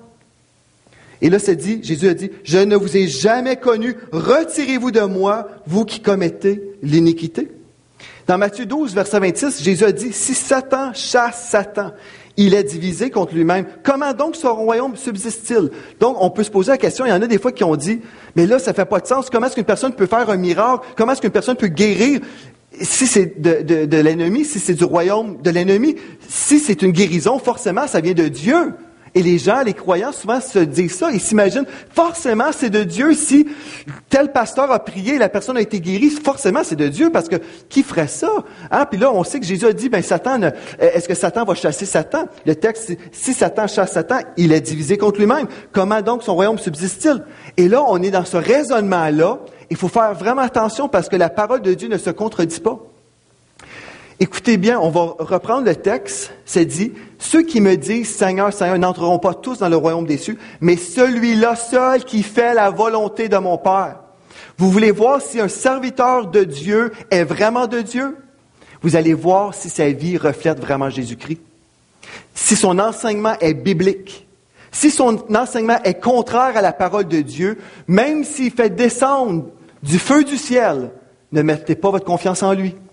Et là, c'est dit, Jésus a dit, je ne vous ai jamais connu, retirez-vous de moi, vous qui commettez l'iniquité. Dans Matthieu 12, verset 26, Jésus a dit, si Satan chasse Satan, il est divisé contre lui-même. Comment donc son royaume subsiste-t-il? Donc, on peut se poser la question, il y en a des fois qui ont dit, mais là, ça fait pas de sens. Comment est-ce qu'une personne peut faire un miracle? Comment est-ce qu'une personne peut guérir? Si c'est de l'ennemi, si c'est du royaume de l'ennemi, si c'est une guérison, forcément, ça vient de Dieu. Et les gens, les croyants, souvent se disent ça. Ils s'imaginent, forcément, c'est de Dieu. Si tel pasteur a prié et la personne a été guérie, forcément, c'est de Dieu, parce que qui ferait ça? Hein? Puis là, on sait que Jésus a dit, est-ce que Satan va chasser Satan? Le texte, c'est, si Satan chasse Satan, il est divisé contre lui-même. Comment donc son royaume subsiste-t-il? Et là, on est dans ce raisonnement-là. Il faut faire vraiment attention parce que la parole de Dieu ne se contredit pas. Écoutez bien, on va reprendre le texte. C'est dit, ceux qui me disent Seigneur, Seigneur n'entreront pas tous dans le royaume des cieux, mais celui-là seul qui fait la volonté de mon Père. Vous voulez voir si un serviteur de Dieu est vraiment de Dieu? Vous allez voir si sa vie reflète vraiment Jésus-Christ. Si son enseignement est biblique, si son enseignement est contraire à la parole de Dieu, même s'il fait descendre du feu du ciel, ne mettez pas votre confiance en lui.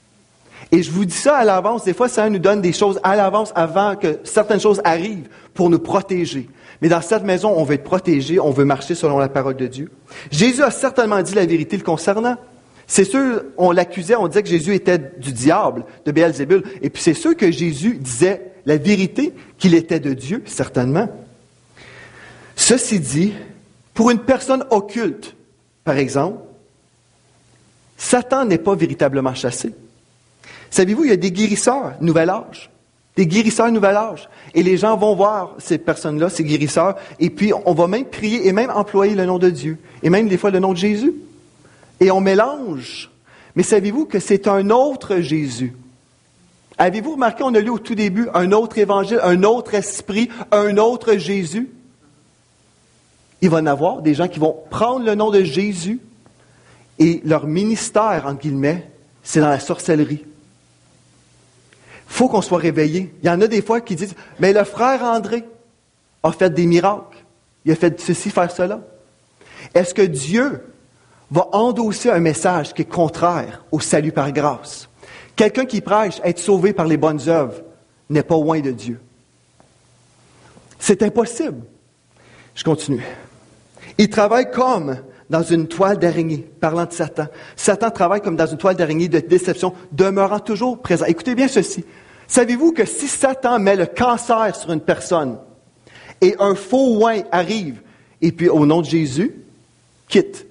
Et je vous dis ça à l'avance. Des fois, ça nous donne des choses à l'avance avant que certaines choses arrivent pour nous protéger. Mais dans cette maison, on veut être protégé, on veut marcher selon la parole de Dieu. Jésus a certainement dit la vérité le concernant. C'est sûr, on l'accusait, on disait que Jésus était du diable, de Béelzébul. Et puis c'est sûr que Jésus disait la vérité, qu'il était de Dieu, certainement. Ceci dit, pour une personne occulte, par exemple, Satan n'est pas véritablement chassé. Savez-vous, il y a des guérisseurs nouvel âge. Des guérisseurs nouvel âge. Et les gens vont voir ces personnes-là, ces guérisseurs, et puis on va même prier et même employer le nom de Dieu. Et même des fois le nom de Jésus. Et on mélange. Mais savez-vous que c'est un autre Jésus? Avez-vous remarqué, on a lu au tout début, un autre évangile, un autre esprit, un autre Jésus? Il va y en avoir des gens qui vont prendre le nom de Jésus et leur ministère, entre guillemets, c'est dans la sorcellerie. Il faut qu'on soit réveillé. Il y en a des fois qui disent, mais le frère André a fait des miracles. Il a fait ceci, faire cela. Est-ce que Dieu va endosser un message qui est contraire au salut par grâce? Quelqu'un qui prêche être sauvé par les bonnes œuvres n'est pas loin de Dieu. C'est impossible. Je continue. Il travaille comme dans une toile d'araignée, parlant de Satan. Satan travaille comme dans une toile d'araignée de déception, demeurant toujours présent. Écoutez bien ceci. Savez-vous que si Satan met le cancer sur une personne et un faux oint arrive, et puis au nom de Jésus, quitte.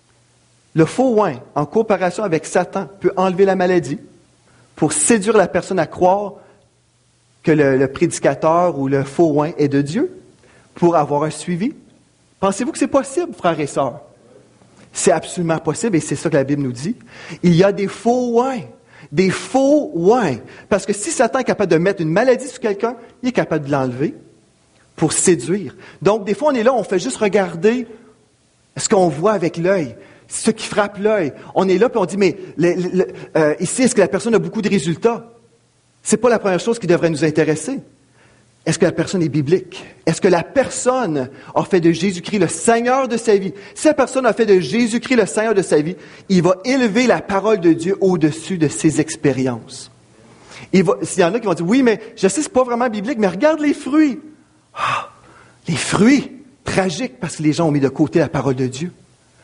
Le faux oint, en coopération avec Satan, peut enlever la maladie pour séduire la personne à croire que le prédicateur ou le faux oint est de Dieu, pour avoir un suivi. Pensez-vous que c'est possible, frères et sœurs? C'est absolument possible et c'est ça que la Bible nous dit. Il y a des faux oints. Des faux oints. Parce que si Satan est capable de mettre une maladie sur quelqu'un, il est capable de l'enlever pour séduire. Donc, des fois, on est là, on fait juste regarder ce qu'on voit avec l'œil, ce qui frappe l'œil. On est là puis on dit, mais ici, est-ce que la personne a beaucoup de résultats? C'est pas la première chose qui devrait nous intéresser. Est-ce que la personne est biblique? Est-ce que la personne a fait de Jésus-Christ le Seigneur de sa vie? Si la personne a fait de Jésus-Christ le Seigneur de sa vie, il va élever la parole de Dieu au-dessus de ses expériences. S'il y en a qui vont dire, oui, mais je sais, c'est pas vraiment biblique, mais regarde les fruits. Ah, les fruits, tragiques, parce que les gens ont mis de côté la parole de Dieu.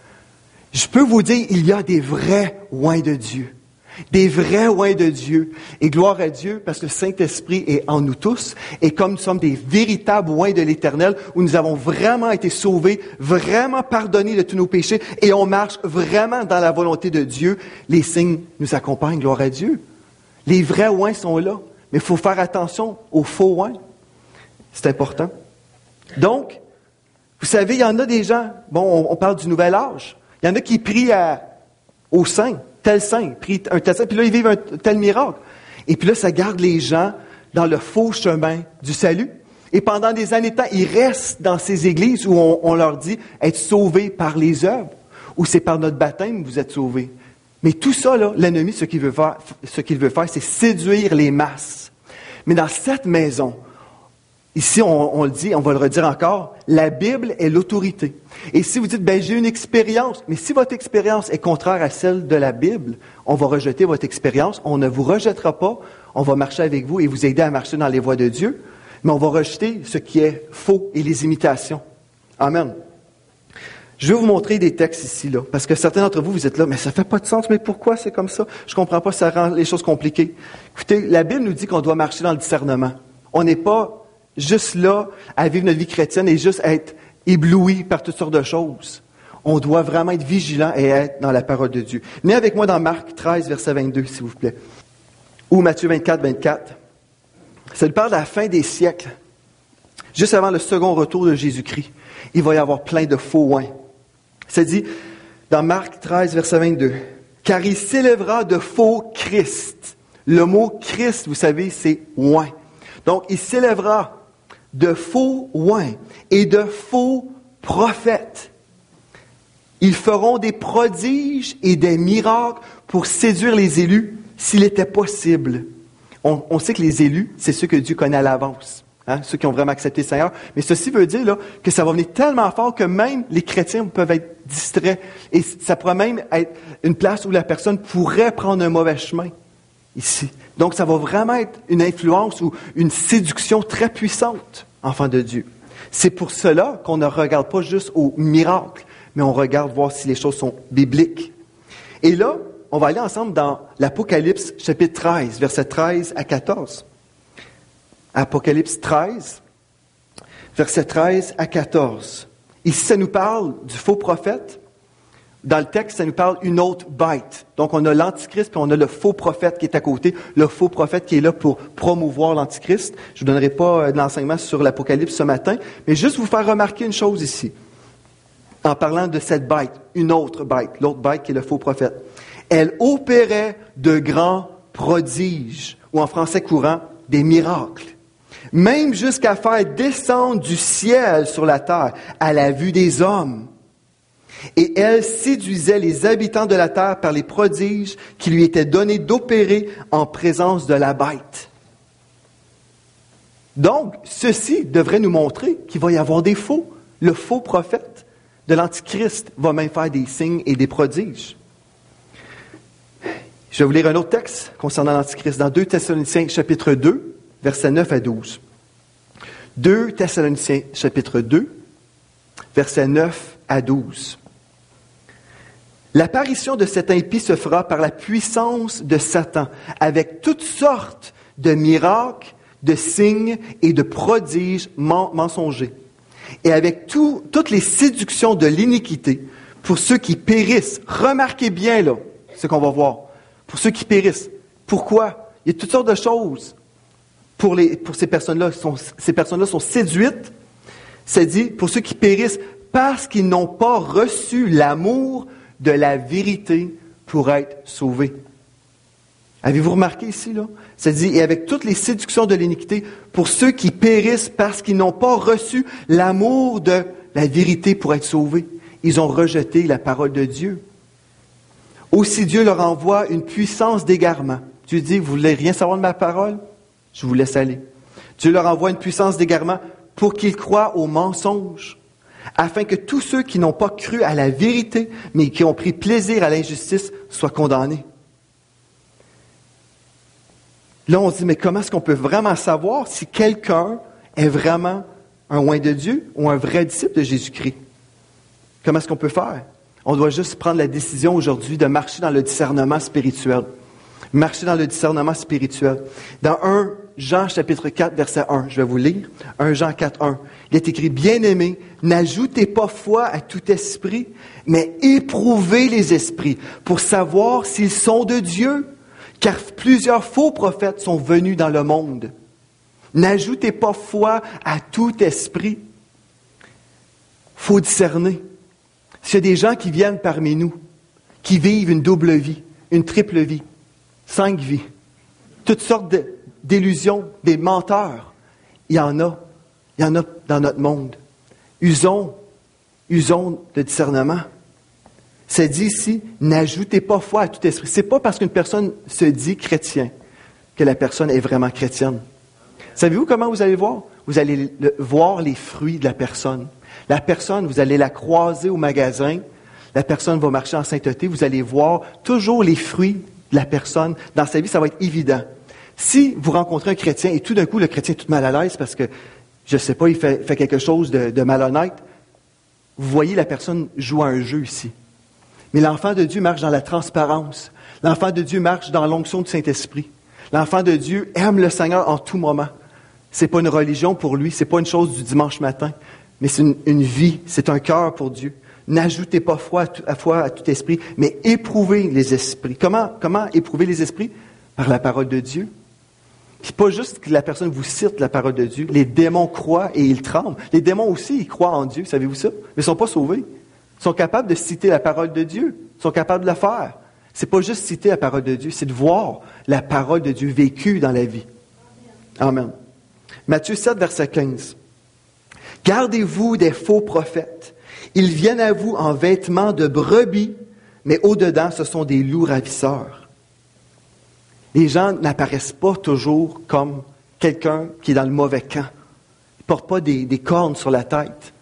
Je peux vous dire, il y a des vrais oints de Dieu. Des vrais oints de Dieu. Et gloire à Dieu, parce que le Saint-Esprit est en nous tous. Et comme nous sommes des véritables oints de l'Éternel, où nous avons vraiment été sauvés, vraiment pardonnés de tous nos péchés, et on marche vraiment dans la volonté de Dieu, les signes nous accompagnent, gloire à Dieu. Les vrais oints sont là. Mais il faut faire attention aux faux oints. C'est important. Donc, vous savez, il y en a des gens, bon, on parle du nouvel âge. Il y en a qui prient au saint. Tel saint, prie un tel saint, puis là, ils vivent un tel miracle. Et puis là, ça garde les gens dans le faux chemin du salut. Et pendant des années de temps, ils restent dans ces églises où on leur dit être sauvés par les œuvres, ou c'est par notre baptême que vous êtes sauvés. Mais tout ça, là, l'ennemi, ce qu'il veut faire, c'est séduire les masses. Mais dans cette maison, ici, on le dit, on va le redire encore, la Bible est l'autorité. Et si vous dites, j'ai une expérience, mais si votre expérience est contraire à celle de la Bible, on va rejeter votre expérience, on ne vous rejettera pas, on va marcher avec vous et vous aider à marcher dans les voies de Dieu, mais on va rejeter ce qui est faux et les imitations. Amen. Je vais vous montrer des textes ici, là, parce que certains d'entre vous, vous êtes là, mais ça fait pas de sens, mais pourquoi c'est comme ça? Je comprends pas, ça rend les choses compliquées. Écoutez, la Bible nous dit qu'on doit marcher dans le discernement. On n'est pas juste là à vivre notre vie chrétienne et juste être ébloui par toutes sortes de choses. On doit vraiment être vigilant et être dans la parole de Dieu. Venez avec moi dans Marc 13, verset 22, s'il vous plaît. Ou Matthieu 24, 24. Ça nous parle de la fin des siècles. Juste avant le second retour de Jésus-Christ, il va y avoir plein de faux oints. Ça dit dans Marc 13, verset 22, « Car il s'élèvera de faux Christ. » Le mot « Christ », vous savez, c'est « oint ». Donc, il s'élèvera de faux oints et de faux prophètes. Ils feront des prodiges et des miracles pour séduire les élus s'il était possible. On sait que les élus, c'est ceux que Dieu connaît à l'avance, hein, ceux qui ont vraiment accepté le Seigneur. Mais ceci veut dire là, que ça va venir tellement fort que même les chrétiens peuvent être distraits. Et ça pourrait même être une place où la personne pourrait prendre un mauvais chemin ici. Donc, ça va vraiment être une influence ou une séduction très puissante, enfant de Dieu. C'est pour cela qu'on ne regarde pas juste aux miracles, mais on regarde voir si les choses sont bibliques. Et là, on va aller ensemble dans l'Apocalypse, chapitre 13, versets 13 à 14. Apocalypse 13, versets 13 à 14. Ici, ça nous parle du faux prophète, Dans le texte, ça nous parle une autre bête. Donc, on a l'Antichrist, puis on a le faux prophète qui est à côté, le faux prophète qui est là pour promouvoir l'Antichrist. Je ne vous donnerai pas de l'enseignement sur l'Apocalypse ce matin, mais juste vous faire remarquer une chose ici, en parlant de cette bête, une autre bête, l'autre bête qui est le faux prophète. Elle opérait de grands prodiges, ou en français courant, des miracles, même jusqu'à faire descendre du ciel sur la terre à la vue des hommes. Et elle séduisait les habitants de la terre par les prodiges qui lui étaient donnés d'opérer en présence de la bête. Donc, ceci devrait nous montrer qu'il va y avoir des faux. Le faux prophète de l'Antichrist va même faire des signes et des prodiges. Je vais vous lire un autre texte concernant l'Antichrist dans 2 Thessaloniciens chapitre 2, versets 9 à 12. 2 Thessaloniciens chapitre 2, versets 9 à 12. L'apparition de cet impie se fera par la puissance de Satan, avec toutes sortes de miracles, de signes et de prodiges mensongers, et avec toutes les séductions de l'iniquité pour ceux qui périssent. Remarquez bien là ce qu'on va voir. Pour ceux qui périssent. Pourquoi? Il y a toutes sortes de choses pour ces personnes-là. Ces personnes-là sont séduites. C'est dit, pour ceux qui périssent, parce qu'ils n'ont pas reçu l'amour de la vérité pour être sauvés. Avez-vous remarqué ici, là? Ça dit, et avec toutes les séductions de l'iniquité, pour ceux qui périssent parce qu'ils n'ont pas reçu l'amour de la vérité pour être sauvés. Ils ont rejeté la parole de Dieu. Aussi Dieu leur envoie une puissance d'égarement. Dieu dit, vous voulez rien savoir de ma parole? Je vous laisse aller. Dieu leur envoie une puissance d'égarement pour qu'ils croient aux mensonges, afin que tous ceux qui n'ont pas cru à la vérité, mais qui ont pris plaisir à l'injustice, soient condamnés. Là, on se dit, mais comment est-ce qu'on peut vraiment savoir si quelqu'un est vraiment un oint de Dieu ou un vrai disciple de Jésus-Christ? Comment est-ce qu'on peut faire? On doit juste prendre la décision aujourd'hui de marcher dans le discernement spirituel. Marcher dans le discernement spirituel. Dans 1 Jean chapitre 4, verset 1, je vais vous lire. 1 Jean 4, 1. Il est écrit, « Bien-aimés, n'ajoutez pas foi à tout esprit, mais éprouvez les esprits pour savoir s'ils sont de Dieu, car plusieurs faux prophètes sont venus dans le monde. N'ajoutez pas foi à tout esprit. » Il faut discerner. S'il y a des gens qui viennent parmi nous, qui vivent une double vie, une triple vie, 5 vies, toutes sortes d'illusions, des menteurs, il y en a dans notre monde. Usons de discernement. C'est dit ici, n'ajoutez pas foi à tout esprit. C'est pas parce qu'une personne se dit chrétien que la personne est vraiment chrétienne. Savez-vous comment vous allez voir? Vous allez voir les fruits de la personne. La personne, vous allez la croiser au magasin, la personne va marcher en sainteté, vous allez voir toujours les fruits de la personne. Dans sa vie, ça va être évident. Si vous rencontrez un chrétien et tout d'un coup, le chrétien est tout mal à l'aise parce que, je ne sais pas, il fait quelque chose de malhonnête, vous voyez la personne joue à un jeu ici. Mais l'enfant de Dieu marche dans la transparence. L'enfant de Dieu marche dans l'onction du Saint-Esprit. L'enfant de Dieu aime le Seigneur en tout moment. C'est pas une religion pour lui, c'est pas une chose du dimanche matin, mais c'est une vie, c'est un cœur pour Dieu. N'ajoutez pas foi à tout esprit, mais éprouvez les esprits. Comment éprouver les esprits? Par la parole de Dieu. Puis pas juste que la personne vous cite la parole de Dieu. Les démons croient et ils tremblent. Les démons aussi, ils croient en Dieu, savez-vous ça? Mais ils ne sont pas sauvés. Ils sont capables de citer la parole de Dieu. Ils sont capables de le faire. C'est pas juste citer la parole de Dieu, c'est de voir la parole de Dieu vécue dans la vie. Amen. Matthieu 7, verset 15. « Gardez-vous des faux prophètes. Ils viennent à vous en vêtements de brebis, mais au-dedans, ce sont des loups ravisseurs. » Les gens n'apparaissent pas toujours comme quelqu'un qui est dans le mauvais camp. Ils ne portent pas des cornes sur la tête.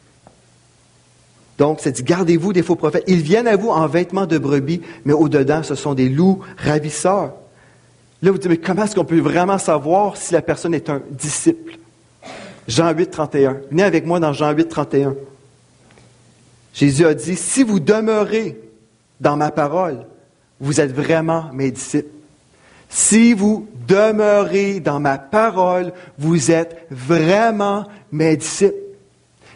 Donc, c'est dit, gardez-vous des faux prophètes. Ils viennent à vous en vêtements de brebis, mais au-dedans, ce sont des loups ravisseurs. Là, vous dites, mais comment est-ce qu'on peut vraiment savoir si la personne est un disciple? Jean 8, 31. Venez avec moi dans Jean 8, 31. Jésus a dit, si vous demeurez dans ma parole, vous êtes vraiment mes disciples. Si vous demeurez dans ma parole, vous êtes vraiment mes disciples.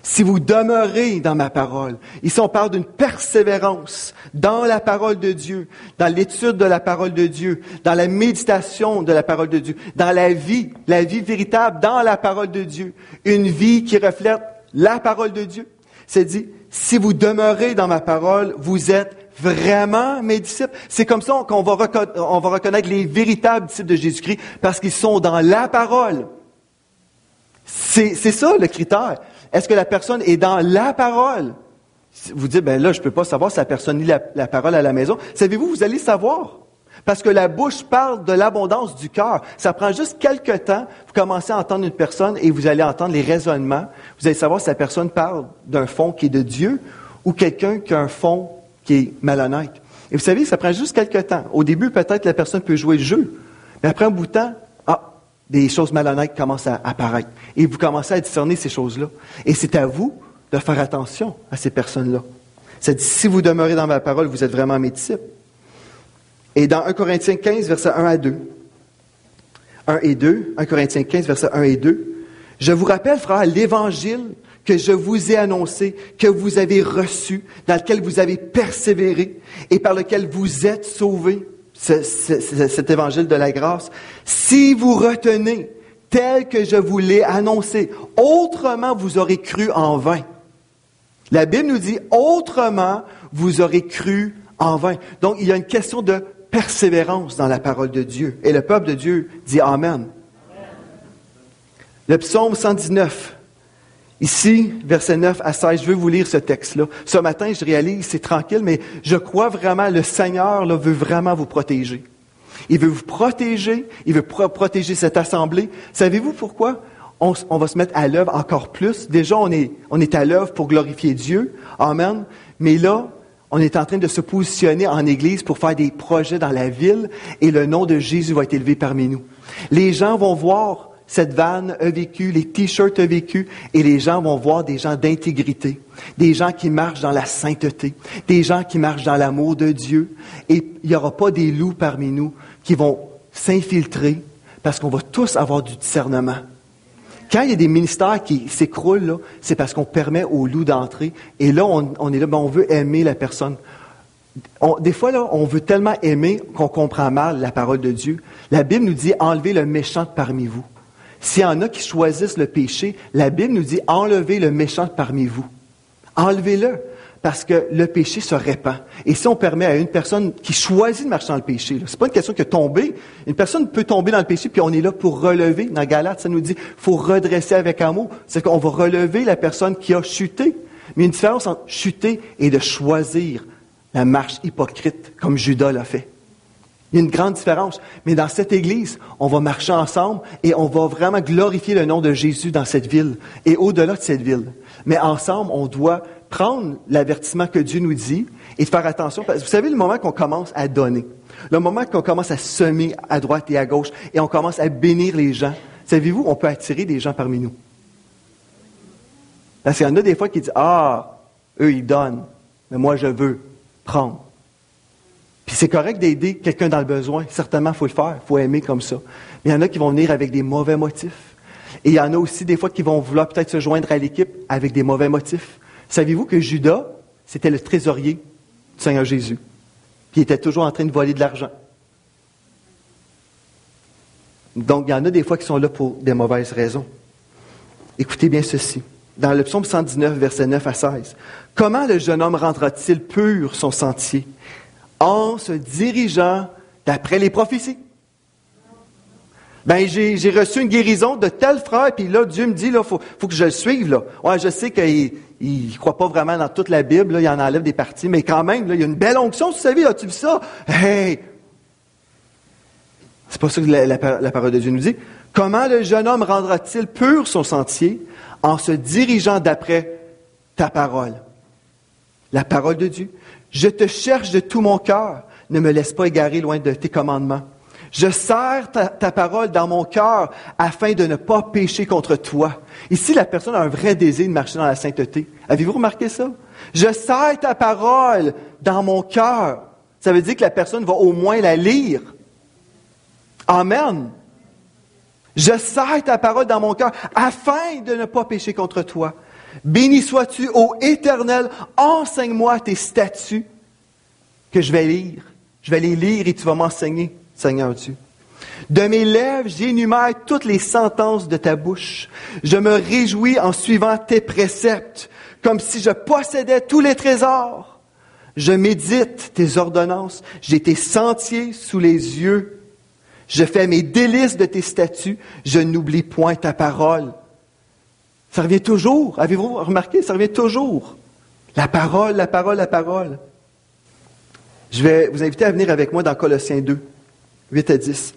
Si vous demeurez dans ma parole. Ici, on parle d'une persévérance dans la parole de Dieu, dans l'étude de la parole de Dieu, dans la méditation de la parole de Dieu, dans la vie véritable dans la parole de Dieu. Une vie qui reflète la parole de Dieu. C'est dit, si vous demeurez dans ma parole, vous êtes vraiment mes disciples. C'est comme ça qu'on va reconnaître les véritables disciples de Jésus-Christ parce qu'ils sont dans la parole. C'est ça le critère. Est-ce que la personne est dans la parole? Vous dites, ben là, je peux pas savoir si la personne lit la parole à la maison. Savez-vous, vous allez savoir. Parce que la bouche parle de l'abondance du cœur. Ça prend juste quelques temps. Vous commencez à entendre une personne et vous allez entendre les raisonnements. Vous allez savoir si la personne parle d'un fond qui est de Dieu ou quelqu'un qui a un fond qui est malhonnête. Et vous savez, ça prend juste quelques temps. Au début, peut-être la personne peut jouer le jeu. Mais après un bout de temps, des choses malhonnêtes commencent à apparaître. Et vous commencez à discerner ces choses-là. Et c'est à vous de faire attention à ces personnes-là. Ça dit, si vous demeurez dans ma parole, vous êtes vraiment mes disciples. Et dans 1 Corinthiens 15, versets 1 à 2. 1 et 2, 1 Corinthiens 15, versets 1 et 2. Je vous rappelle, frères, l'évangile que je vous ai annoncé, que vous avez reçu, dans lequel vous avez persévéré et par lequel vous êtes sauvés. Cet évangile de la grâce, si vous retenez tel que je vous l'ai annoncé, autrement vous aurez cru en vain. La Bible nous dit, autrement vous aurez cru en vain. Donc, il y a une question de persévérance dans la parole de Dieu. Et le peuple de Dieu dit Amen. Le psaume 119, ici, versets 9 à 16, je veux vous lire ce texte-là. Ce matin, je réalise, c'est tranquille, mais je crois vraiment, le Seigneur là, veut vraiment vous protéger. Il veut vous protéger, il veut protéger cette assemblée. Savez-vous pourquoi? On va se mettre à l'œuvre encore plus. Déjà, on est à l'œuvre pour glorifier Dieu. Amen. Mais là, on est en train de se positionner en Église pour faire des projets dans la ville et le nom de Jésus va être élevé parmi nous. Les gens vont voir cette vanne a vécu, les t-shirts a vécu, et les gens vont voir des gens d'intégrité, des gens qui marchent dans la sainteté, des gens qui marchent dans l'amour de Dieu. Et il n'y aura pas des loups parmi nous qui vont s'infiltrer parce qu'on va tous avoir du discernement. Quand il y a des ministères qui s'écroulent, là, c'est parce qu'on permet aux loups d'entrer. Et là, on est là, on veut aimer la personne. Des fois, là, on veut tellement aimer qu'on comprend mal la parole de Dieu. La Bible nous dit « Enlevez le méchant de parmi vous ». S'il y en a qui choisissent le péché, la Bible nous dit « Enlevez le méchant de parmi vous ». Enlevez-le, parce que le péché se répand. Et si on permet à une personne qui choisit de marcher dans le péché, c'est pas une question que tomber. Une personne peut tomber dans le péché, puis on est là pour relever. Dans Galates, ça nous dit « faut redresser avec amour ». C'est qu'on va relever la personne qui a chuté. Mais il y a une différence entre chuter et de choisir la marche hypocrite, comme Judas l'a fait. Il y a une grande différence. Mais dans cette Église, on va marcher ensemble et on va vraiment glorifier le nom de Jésus dans cette ville et au-delà de cette ville. Mais ensemble, on doit prendre l'avertissement que Dieu nous dit et de faire attention. Parce que vous savez, le moment qu'on commence à donner, le moment qu'on commence à semer à droite et à gauche et on commence à bénir les gens, savez-vous, on peut attirer des gens parmi nous. Parce qu'il y en a des fois qui disent « Ah, eux, ils donnent, mais moi, je veux prendre. » Puis c'est correct d'aider quelqu'un dans le besoin. Certainement, il faut le faire. Il faut aimer comme ça. Mais il y en a qui vont venir avec des mauvais motifs. Et il y en a aussi des fois qui vont vouloir peut-être se joindre à l'équipe avec des mauvais motifs. Saviez-vous que Judas, c'était le trésorier du Seigneur Jésus? Puis il était toujours en train de voler de l'argent. Donc, il y en a des fois qui sont là pour des mauvaises raisons. Écoutez bien ceci. Dans le psaume 119, versets 9 à 16. « Comment le jeune homme rendra-t-il pur son sentier? En se dirigeant d'après les prophéties. » Ben, j'ai reçu une guérison de tel frère, puis là, Dieu me dit, là, faut que je le suive, là. Ouais, je sais qu'il ne croit pas vraiment dans toute la Bible, là, il en enlève des parties, mais quand même, là, il y a une belle onction sur sa vie, as-tu vu ça? Hey! C'est pas ça que la parole de Dieu nous dit. Comment le jeune homme rendra-t-il pur son sentier en se dirigeant d'après ta parole? La parole de Dieu. Je te cherche de tout mon cœur. Ne me laisse pas égarer loin de tes commandements. Je serre ta parole dans mon cœur afin de ne pas pécher contre toi. Ici, la personne a un vrai désir de marcher dans la sainteté. Avez-vous remarqué ça? Je serre ta parole dans mon cœur. Ça veut dire que la personne va au moins la lire. Amen. Je serre ta parole dans mon cœur afin de ne pas pécher contre toi. Béni sois-tu, ô Éternel, enseigne-moi tes statuts que je vais lire. Je vais les lire et tu vas m'enseigner, Seigneur Dieu. De mes lèvres, j'énumère toutes les sentences de ta bouche. Je me réjouis en suivant tes préceptes, comme si je possédais tous les trésors. Je médite tes ordonnances. J'ai tes sentiers sous les yeux. Je fais mes délices de tes statuts. Je n'oublie point ta parole. Ça revient toujours. Avez-vous remarqué? Ça revient toujours. La parole, la parole, la parole. Je vais vous inviter à venir avec moi dans Colossiens 2, 8 à 10.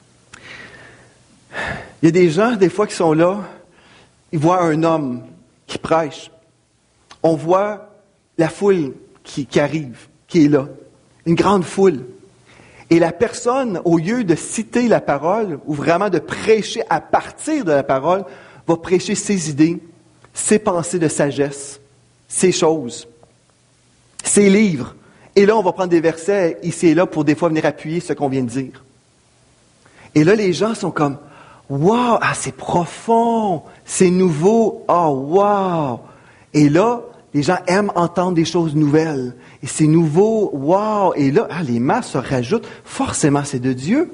Il y a des gens, des fois, qui sont là, ils voient un homme qui prêche. On voit la foule qui arrive, qui est là. Une grande foule. Et la personne, au lieu de citer la parole, ou vraiment de prêcher à partir de la parole, va prêcher ses idées, ses pensées de sagesse, ses choses, ses livres. Et là, on va prendre des versets ici et là pour des fois venir appuyer ce qu'on vient de dire. Et là, les gens sont comme, « Wow, ah, c'est profond, c'est nouveau, ah, wow! » Et là, les gens aiment entendre des choses nouvelles. Et c'est nouveau, wow! Et là, les masses se rajoutent. Forcément, c'est de Dieu.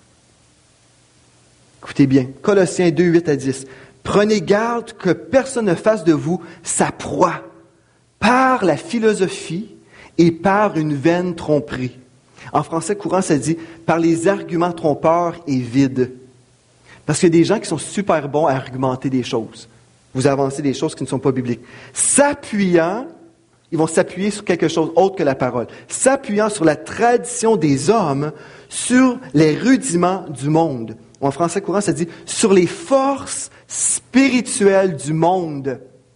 Écoutez bien, Colossiens 2, 8 à 10. « Prenez garde que personne ne fasse de vous sa proie par la philosophie et par une vaine tromperie. » En français courant, ça dit « par les arguments trompeurs et vides ». Parce qu'il y a des gens qui sont super bons à argumenter des choses. Vous avancez des choses qui ne sont pas bibliques. S'appuyant, ils vont s'appuyer sur quelque chose autre que la parole. S'appuyant sur la tradition des hommes, sur les rudiments du monde. En français courant, ça dit « sur les forces spirituelles du monde »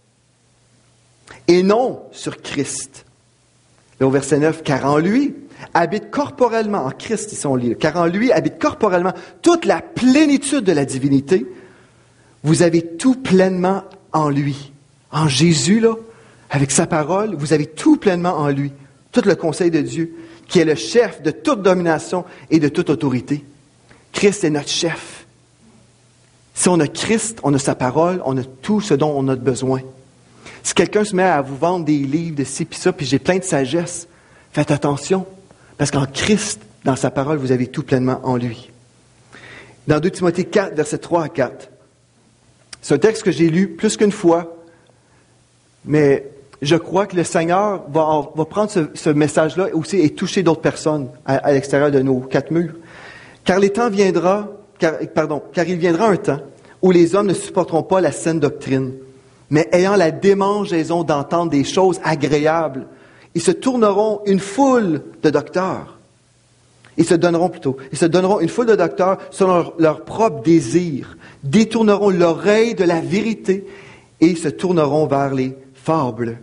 et non sur Christ. Là, au verset 9, « car en lui habite corporellement, en Christ, ici on lit, car en lui habite corporellement toute la plénitude de la divinité. Vous avez tout pleinement en lui. » En Jésus, là, avec sa parole, vous avez tout pleinement en lui. Tout le conseil de Dieu, qui est le chef de toute domination et de toute autorité. Christ est notre chef. Si on a Christ, on a sa parole, on a tout ce dont on a besoin. Si quelqu'un se met à vous vendre des livres de ci puis ça, puis j'ai plein de sagesse, faites attention. Parce qu'en Christ, dans sa parole, vous avez tout pleinement en lui. Dans 2 Timothée 4, versets 3 à 4, c'est un texte que j'ai lu plus qu'une fois, mais je crois que le Seigneur va prendre ce message-là aussi et toucher d'autres personnes à l'extérieur de nos 4 murs. Car il viendra un temps où les hommes ne supporteront pas la saine doctrine, mais ayant la démangeaison d'entendre des choses agréables, ils se tourneront une foule de docteurs. Ils se donneront une foule de docteurs selon leur propre désir, détourneront l'oreille de la vérité et se tourneront vers les fables.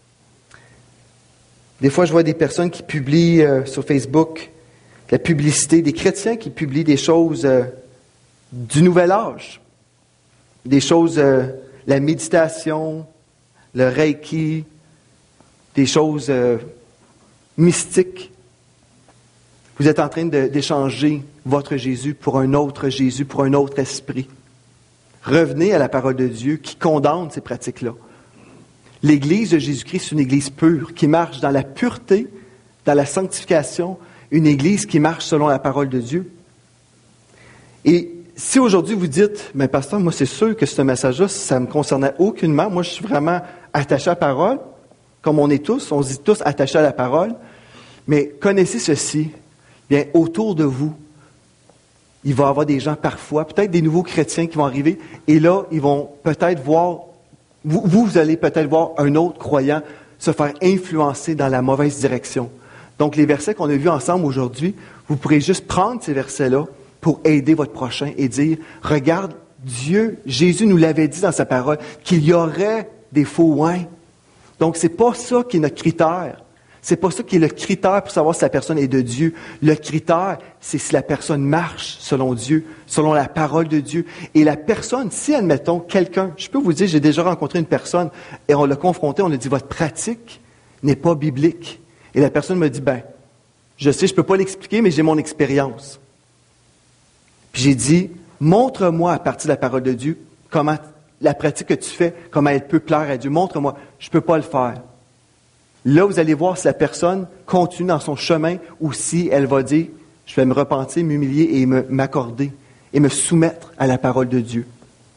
Des fois, je vois des personnes qui publient sur Facebook la publicité, des chrétiens qui publient des choses du nouvel âge, des choses, la méditation, le reiki, des choses mystiques. Vous êtes en train d'échanger votre Jésus pour un autre Jésus, pour un autre esprit. Revenez à la parole de Dieu qui condamne ces pratiques-là. L'Église de Jésus-Christ, c'est une Église pure, qui marche dans la pureté, dans la sanctification, une Église qui marche selon la parole de Dieu. Et si aujourd'hui vous dites, mais pasteur, moi c'est sûr que ce message-là, ça ne me concernait aucunement, moi je suis vraiment attaché à la parole, comme on est tous, on se dit tous attachés à la parole, mais connaissez ceci, bien autour de vous, il va y avoir des gens parfois, peut-être des nouveaux chrétiens qui vont arriver, et là, ils vont peut-être voir, vous allez peut-être voir un autre croyant se faire influencer dans la mauvaise direction. Donc, les versets qu'on a vus ensemble aujourd'hui, vous pourrez juste prendre ces versets-là pour aider votre prochain et dire, regarde, Dieu, Jésus nous l'avait dit dans sa parole, qu'il y aurait des faux oins. Donc, c'est pas ça qui est notre critère. C'est pas ça qui est le critère pour savoir si la personne est de Dieu. Le critère, c'est si la personne marche selon Dieu, selon la parole de Dieu. Et la personne, si admettons quelqu'un, je peux vous dire, j'ai déjà rencontré une personne et on l'a confronté, on a dit, votre pratique n'est pas biblique. Et la personne me dit, je sais, je ne peux pas l'expliquer, mais j'ai mon expérience. Puis j'ai dit, montre-moi à partir de la parole de Dieu comment la pratique que tu fais, comment elle peut plaire à Dieu. Montre-moi, je ne peux pas le faire. Là, vous allez voir si la personne continue dans son chemin ou si elle va dire, je vais me repentir, m'humilier et m'accorder et me soumettre à la parole de Dieu.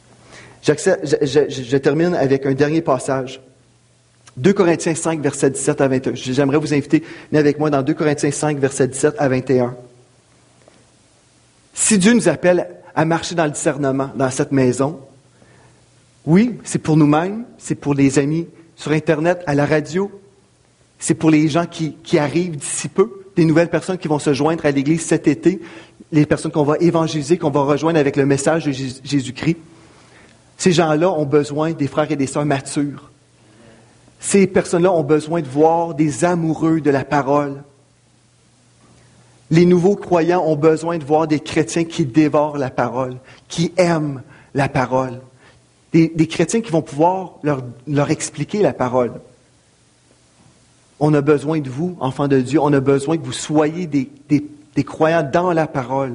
Je termine avec un dernier passage. 2 Corinthiens 5, versets 17 à 21. J'aimerais vous inviter, venez avec moi dans 2 Corinthiens 5, versets 17 à 21. Si Dieu nous appelle à marcher dans le discernement dans cette maison, oui, c'est pour nous-mêmes, c'est pour les amis sur Internet, à la radio, c'est pour les gens qui arrivent d'ici peu, des nouvelles personnes qui vont se joindre à l'Église cet été, les personnes qu'on va évangéliser, qu'on va rejoindre avec le message de Jésus-Christ. Ces gens-là ont besoin des frères et des sœurs matures. Ces personnes-là ont besoin de voir des amoureux de la parole. Les nouveaux croyants ont besoin de voir des chrétiens qui dévorent la parole, qui aiment la parole. Des chrétiens qui vont pouvoir leur expliquer la parole. On a besoin de vous, enfants de Dieu. On a besoin que vous soyez des croyants dans la parole.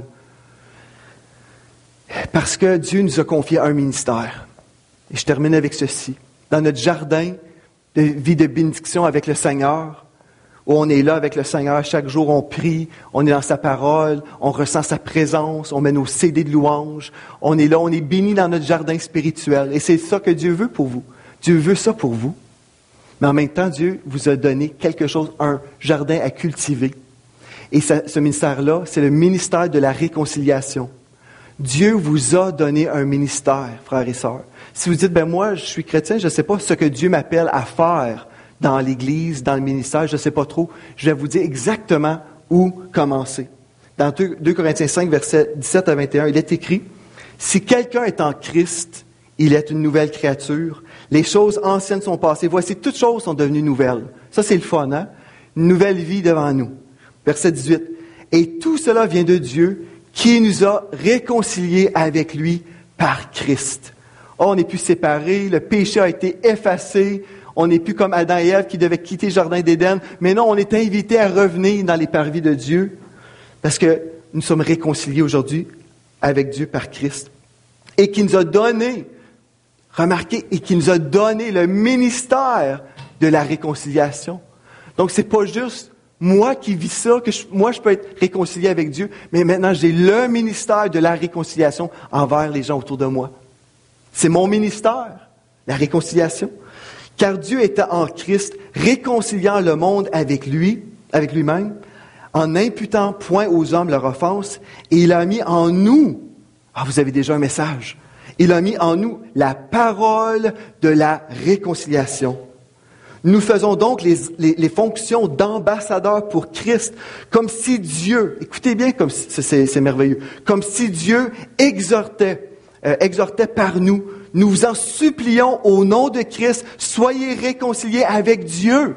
Parce que Dieu nous a confié un ministère. Et je termine avec ceci. Dans notre jardin de vie de bénédiction avec le Seigneur, où on est là avec le Seigneur, chaque jour on prie, on est dans sa parole, on ressent sa présence, on met nos CD de louange, on est là, on est béni dans notre jardin spirituel. Et c'est ça que Dieu veut pour vous. Dieu veut ça pour vous. Mais en même temps, Dieu vous a donné quelque chose, un jardin à cultiver. Et ce ministère-là, c'est le ministère de la réconciliation. Dieu vous a donné un ministère, frères et sœurs. Si vous dites, moi, je suis chrétien, je ne sais pas ce que Dieu m'appelle à faire dans l'Église, dans le ministère, je ne sais pas trop, je vais vous dire exactement où commencer. Dans 2 Corinthiens 5, versets 17 à 21, il est écrit, « Si quelqu'un est en Christ, il est une nouvelle créature. Les choses anciennes sont passées. Voici, toutes choses sont devenues nouvelles. » Ça, c'est le fun, hein? Une nouvelle vie devant nous. Verset 18. « Et tout cela vient de Dieu, qui nous a réconciliés avec lui par Christ. » Oh, on n'est plus séparés, le péché a été effacé, on n'est plus comme Adam et Ève qui devaient quitter le jardin d'Éden, mais non, on est invités à revenir dans les parvis de Dieu, parce que nous sommes réconciliés aujourd'hui avec Dieu par Christ. Et qui nous a donné, remarquez, et qui nous a donné le ministère de la réconciliation. Donc, c'est pas juste moi qui vis ça, moi je peux être réconcilié avec Dieu, mais maintenant j'ai le ministère de la réconciliation envers les gens autour de moi. C'est mon ministère, la réconciliation. Car Dieu était en Christ, réconciliant le monde avec lui-même, en n'imputant point aux hommes leur offense, et il a mis en nous, vous avez déjà un message, il a mis en nous la parole de la réconciliation. Nous faisons donc les fonctions d'ambassadeurs pour Christ, comme si Dieu, écoutez bien, comme si, c'est merveilleux, comme si Dieu exhortait par nous. Nous vous en supplions au nom de Christ, soyez réconciliés avec Dieu.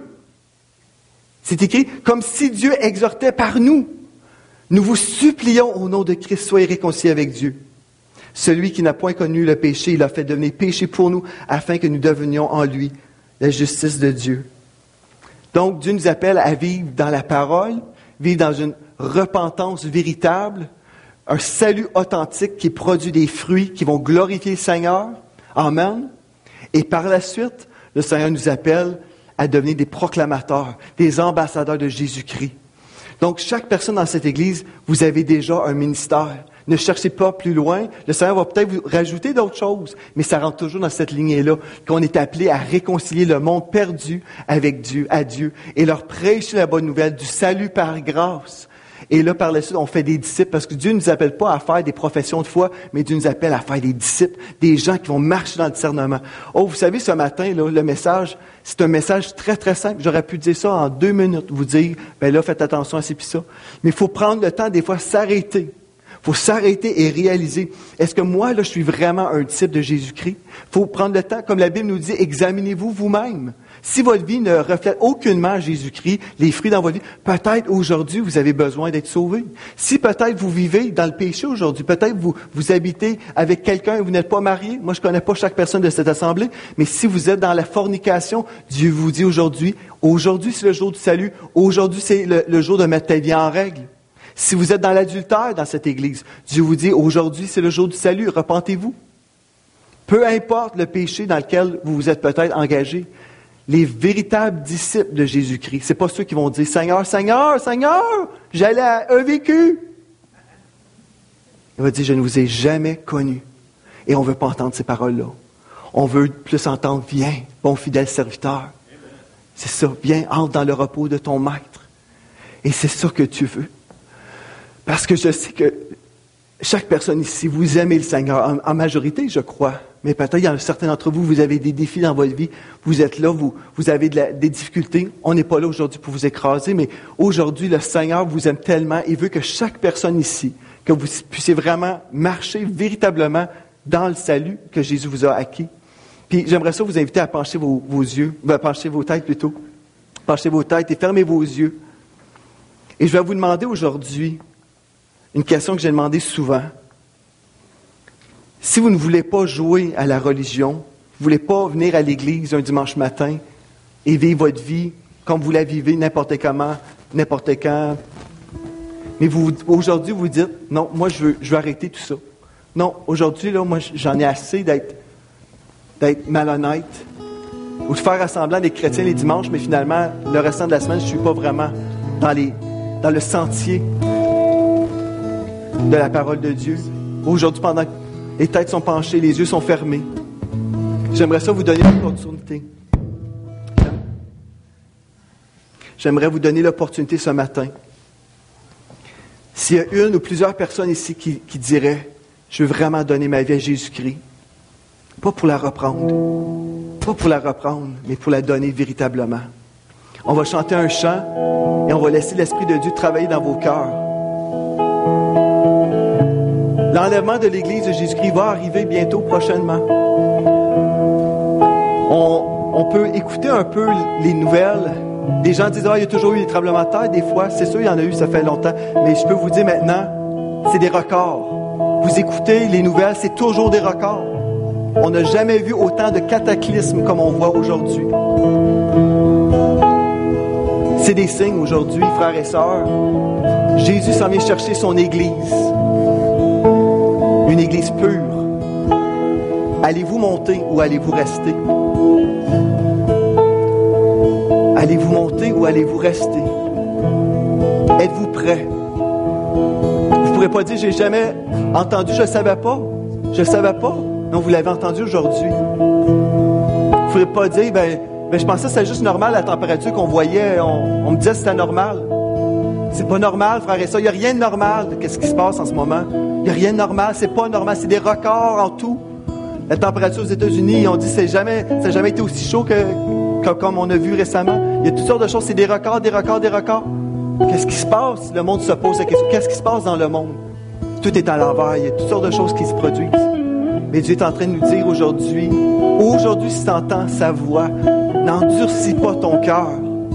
C'est écrit, comme si Dieu exhortait par nous. Nous vous supplions au nom de Christ, soyez réconciliés avec Dieu. Celui qui n'a point connu le péché, il a fait devenir péché pour nous, afin que nous devenions en lui la justice de Dieu. Donc, Dieu nous appelle à vivre dans la parole, vivre dans une repentance véritable, un salut authentique qui produit des fruits qui vont glorifier le Seigneur. Amen. Et par la suite, le Seigneur nous appelle à devenir des proclamateurs, des ambassadeurs de Jésus-Christ. Donc, chaque personne dans cette Église, vous avez déjà un ministère. Ne cherchez pas plus loin. Le Seigneur va peut-être vous rajouter d'autres choses, mais ça rentre toujours dans cette lignée-là, qu'on est appelé à réconcilier le monde perdu avec Dieu, à Dieu, et leur prêcher la bonne nouvelle du salut par grâce. Et là, par la suite, on fait des disciples, parce que Dieu ne nous appelle pas à faire des professions de foi, mais Dieu nous appelle à faire des disciples, des gens qui vont marcher dans le discernement. Oh, vous savez, ce matin, là, le message, c'est un message très, très simple. J'aurais pu dire ça en 2 minutes, vous dire, là, faites attention à ci puis ça. Mais il faut prendre le temps, des fois, s'arrêter. Il faut s'arrêter et réaliser, est-ce que moi, là, je suis vraiment un disciple de Jésus-Christ? Il faut prendre le temps, comme la Bible nous dit, examinez-vous vous-même. Si votre vie ne reflète aucunement Jésus-Christ, les fruits dans votre vie, peut-être aujourd'hui, vous avez besoin d'être sauvé. Si peut-être vous vivez dans le péché aujourd'hui, peut-être vous habitez avec quelqu'un et vous n'êtes pas marié. Moi, je ne connais pas chaque personne de cette assemblée, mais si vous êtes dans la fornication, Dieu vous dit aujourd'hui c'est le jour du salut, aujourd'hui c'est le jour de mettre ta vie en règle. Si vous êtes dans l'adultère dans cette Église, Dieu vous dit aujourd'hui c'est le jour du salut, repentez-vous. Peu importe le péché dans lequel vous vous êtes peut-être engagé, les véritables disciples de Jésus-Christ, c'est pas ceux qui vont dire « Seigneur, Seigneur, Seigneur, j'allais à un vécu. » Il va dire « Je ne vous ai jamais connu. » Et on ne veut pas entendre ces paroles-là. On veut plus entendre « Viens, bon fidèle serviteur. » C'est ça, viens, entre dans le repos de ton maître. Et c'est ça que tu veux. Parce que je sais que chaque personne ici, vous aimez le Seigneur, en majorité, je crois. Mais peut-être, il y en a certains d'entre vous, vous avez des défis dans votre vie. Vous êtes là, vous avez des difficultés. On n'est pas là aujourd'hui pour vous écraser, mais aujourd'hui, le Seigneur vous aime tellement. Il veut que chaque personne ici, que vous puissiez vraiment marcher véritablement dans le salut que Jésus vous a acquis. Puis j'aimerais ça vous inviter à pencher vos yeux, pencher vos têtes plutôt. Penchez vos têtes et fermez vos yeux. Et je vais vous demander aujourd'hui une question que j'ai demandée souvent. Si vous ne voulez pas jouer à la religion, vous ne voulez pas venir à l'église un dimanche matin et vivre votre vie comme vous la vivez n'importe comment, n'importe quand, mais aujourd'hui vous dites, non, moi je veux arrêter tout ça. Non, aujourd'hui, là, moi j'en ai assez d'être malhonnête ou de faire semblant d'être chrétien les dimanches, mais finalement, le restant de la semaine, je ne suis pas vraiment dans le sentier de la parole de Dieu. Aujourd'hui, pendant que les têtes sont penchées, les yeux sont fermés, j'aimerais ça vous donner l'opportunité. J'aimerais vous donner l'opportunité ce matin. S'il y a une ou plusieurs personnes ici qui diraient, je veux vraiment donner ma vie à Jésus-Christ, pas pour la reprendre, mais pour la donner véritablement. On va chanter un chant et on va laisser l'Esprit de Dieu travailler dans vos cœurs. L'enlèvement de l'Église de Jésus-Christ va arriver bientôt, prochainement. On peut écouter un peu les nouvelles. Les gens disent, il y a toujours eu des tremblements de terre. Des fois, c'est sûr, il y en a eu, ça fait longtemps. Mais je peux vous dire maintenant, c'est des records. Vous écoutez les nouvelles, c'est toujours des records. On n'a jamais vu autant de cataclysmes comme on voit aujourd'hui. C'est des signes aujourd'hui, frères et sœurs. Jésus s'en vient chercher son Église. Une Église pure. Allez-vous monter ou allez-vous rester? Allez-vous monter ou allez-vous rester? Êtes-vous prêts? Vous ne pourrez pas dire, j'ai jamais entendu, je ne savais pas. Je ne savais pas. Non, vous l'avez entendu aujourd'hui. Vous ne pourrez pas dire, je pensais que c'était juste normal la température qu'on voyait. On me disait que c'était normal. C'est pas normal, frère et sœurs. Il n'y a rien de normal de ce qui se passe en ce moment. Il n'y a rien de normal. C'est pas normal. C'est des records en tout. La température aux États-Unis, on dit que ça n'a jamais été aussi chaud comme on a vu récemment. Il y a toutes sortes de choses. C'est des records, des records, des records. Qu'est-ce qui se passe? Le monde se pose la question. Qu'est-ce qui se passe dans le monde? Tout est à l'envers. Il y a toutes sortes de choses qui se produisent. Mais Dieu est en train de nous dire aujourd'hui, si tu entends sa voix, n'endurcis pas ton cœur.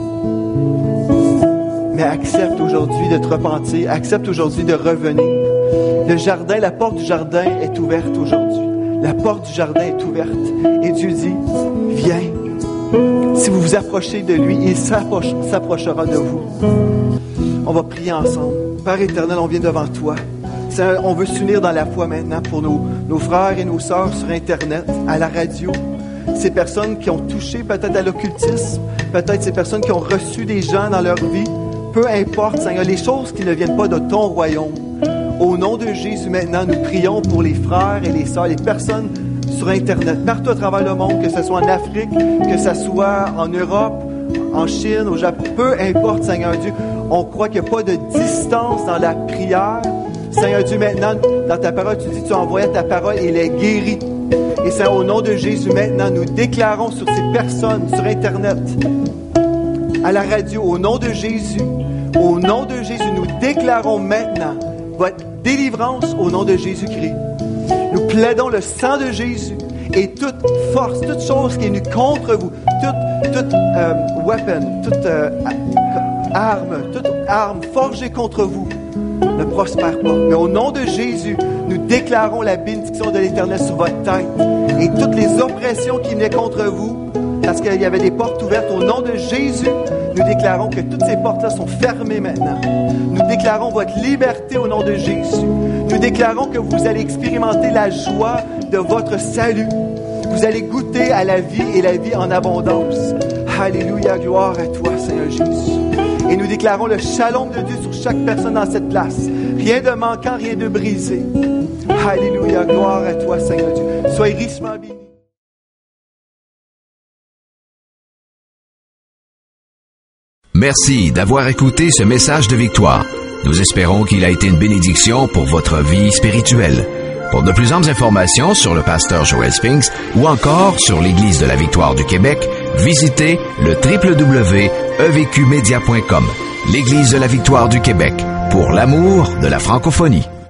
Mais accepte aujourd'hui de te repentir. Accepte aujourd'hui de revenir. Le jardin, la porte du jardin est ouverte aujourd'hui. La porte du jardin est ouverte. Et Dieu dit, viens. Si vous vous approchez de lui, il s'approchera de vous. On va prier ensemble. Père éternel, on vient devant toi. On veut s'unir dans la foi maintenant pour nos frères et nos sœurs sur Internet, à la radio. Ces personnes qui ont touché peut-être à l'occultisme, peut-être ces personnes qui ont reçu des gens dans leur vie. Peu importe, Seigneur, les choses qui ne viennent pas de ton royaume. Au nom de Jésus maintenant, nous prions pour les frères et les sœurs, les personnes sur Internet, partout à travers le monde, que ce soit en Afrique, que ce soit en Europe, en Chine, au Japon. Peu importe, Seigneur Dieu, on croit qu'il n'y a pas de distance dans la prière. Seigneur Dieu, maintenant, dans ta parole, tu dis, tu envoies ta parole et elle est guérie. Et Seigneur, au nom de Jésus, maintenant, nous déclarons sur ces personnes, sur Internet, à la radio, au nom de Jésus, nous déclarons maintenant votre délivrance au nom de Jésus-Christ. Nous plaidons le sang de Jésus et toute force, toute chose qui est venue contre vous, toute weapon, toute arme forgée contre vous, ne prospère pas. Mais au nom de Jésus, nous déclarons la bénédiction de l'Éternel sur votre tête. Et toutes les oppressions qui venaient contre vous, parce qu'il y avait des portes ouvertes, au nom de Jésus, nous déclarons que toutes ces portes-là sont fermées maintenant. Nous déclarons votre liberté au nom de Jésus. Nous déclarons que vous allez expérimenter la joie de votre salut. Vous allez goûter à la vie et la vie en abondance. Alléluia, gloire à toi, Seigneur Jésus. Et nous déclarons le shalom de Dieu sur chaque personne dans cette place. Rien de manquant, rien de brisé. Alléluia, gloire à toi, Seigneur Dieu. Sois richement béni. Merci d'avoir écouté ce message de victoire. Nous espérons qu'il a été une bénédiction pour votre vie spirituelle. Pour de plus amples informations sur le pasteur Joel Spinks ou encore sur l'Église de la Victoire du Québec, visitez le www.evqmedia.com. L'Église de la Victoire du Québec, pour l'amour de la francophonie.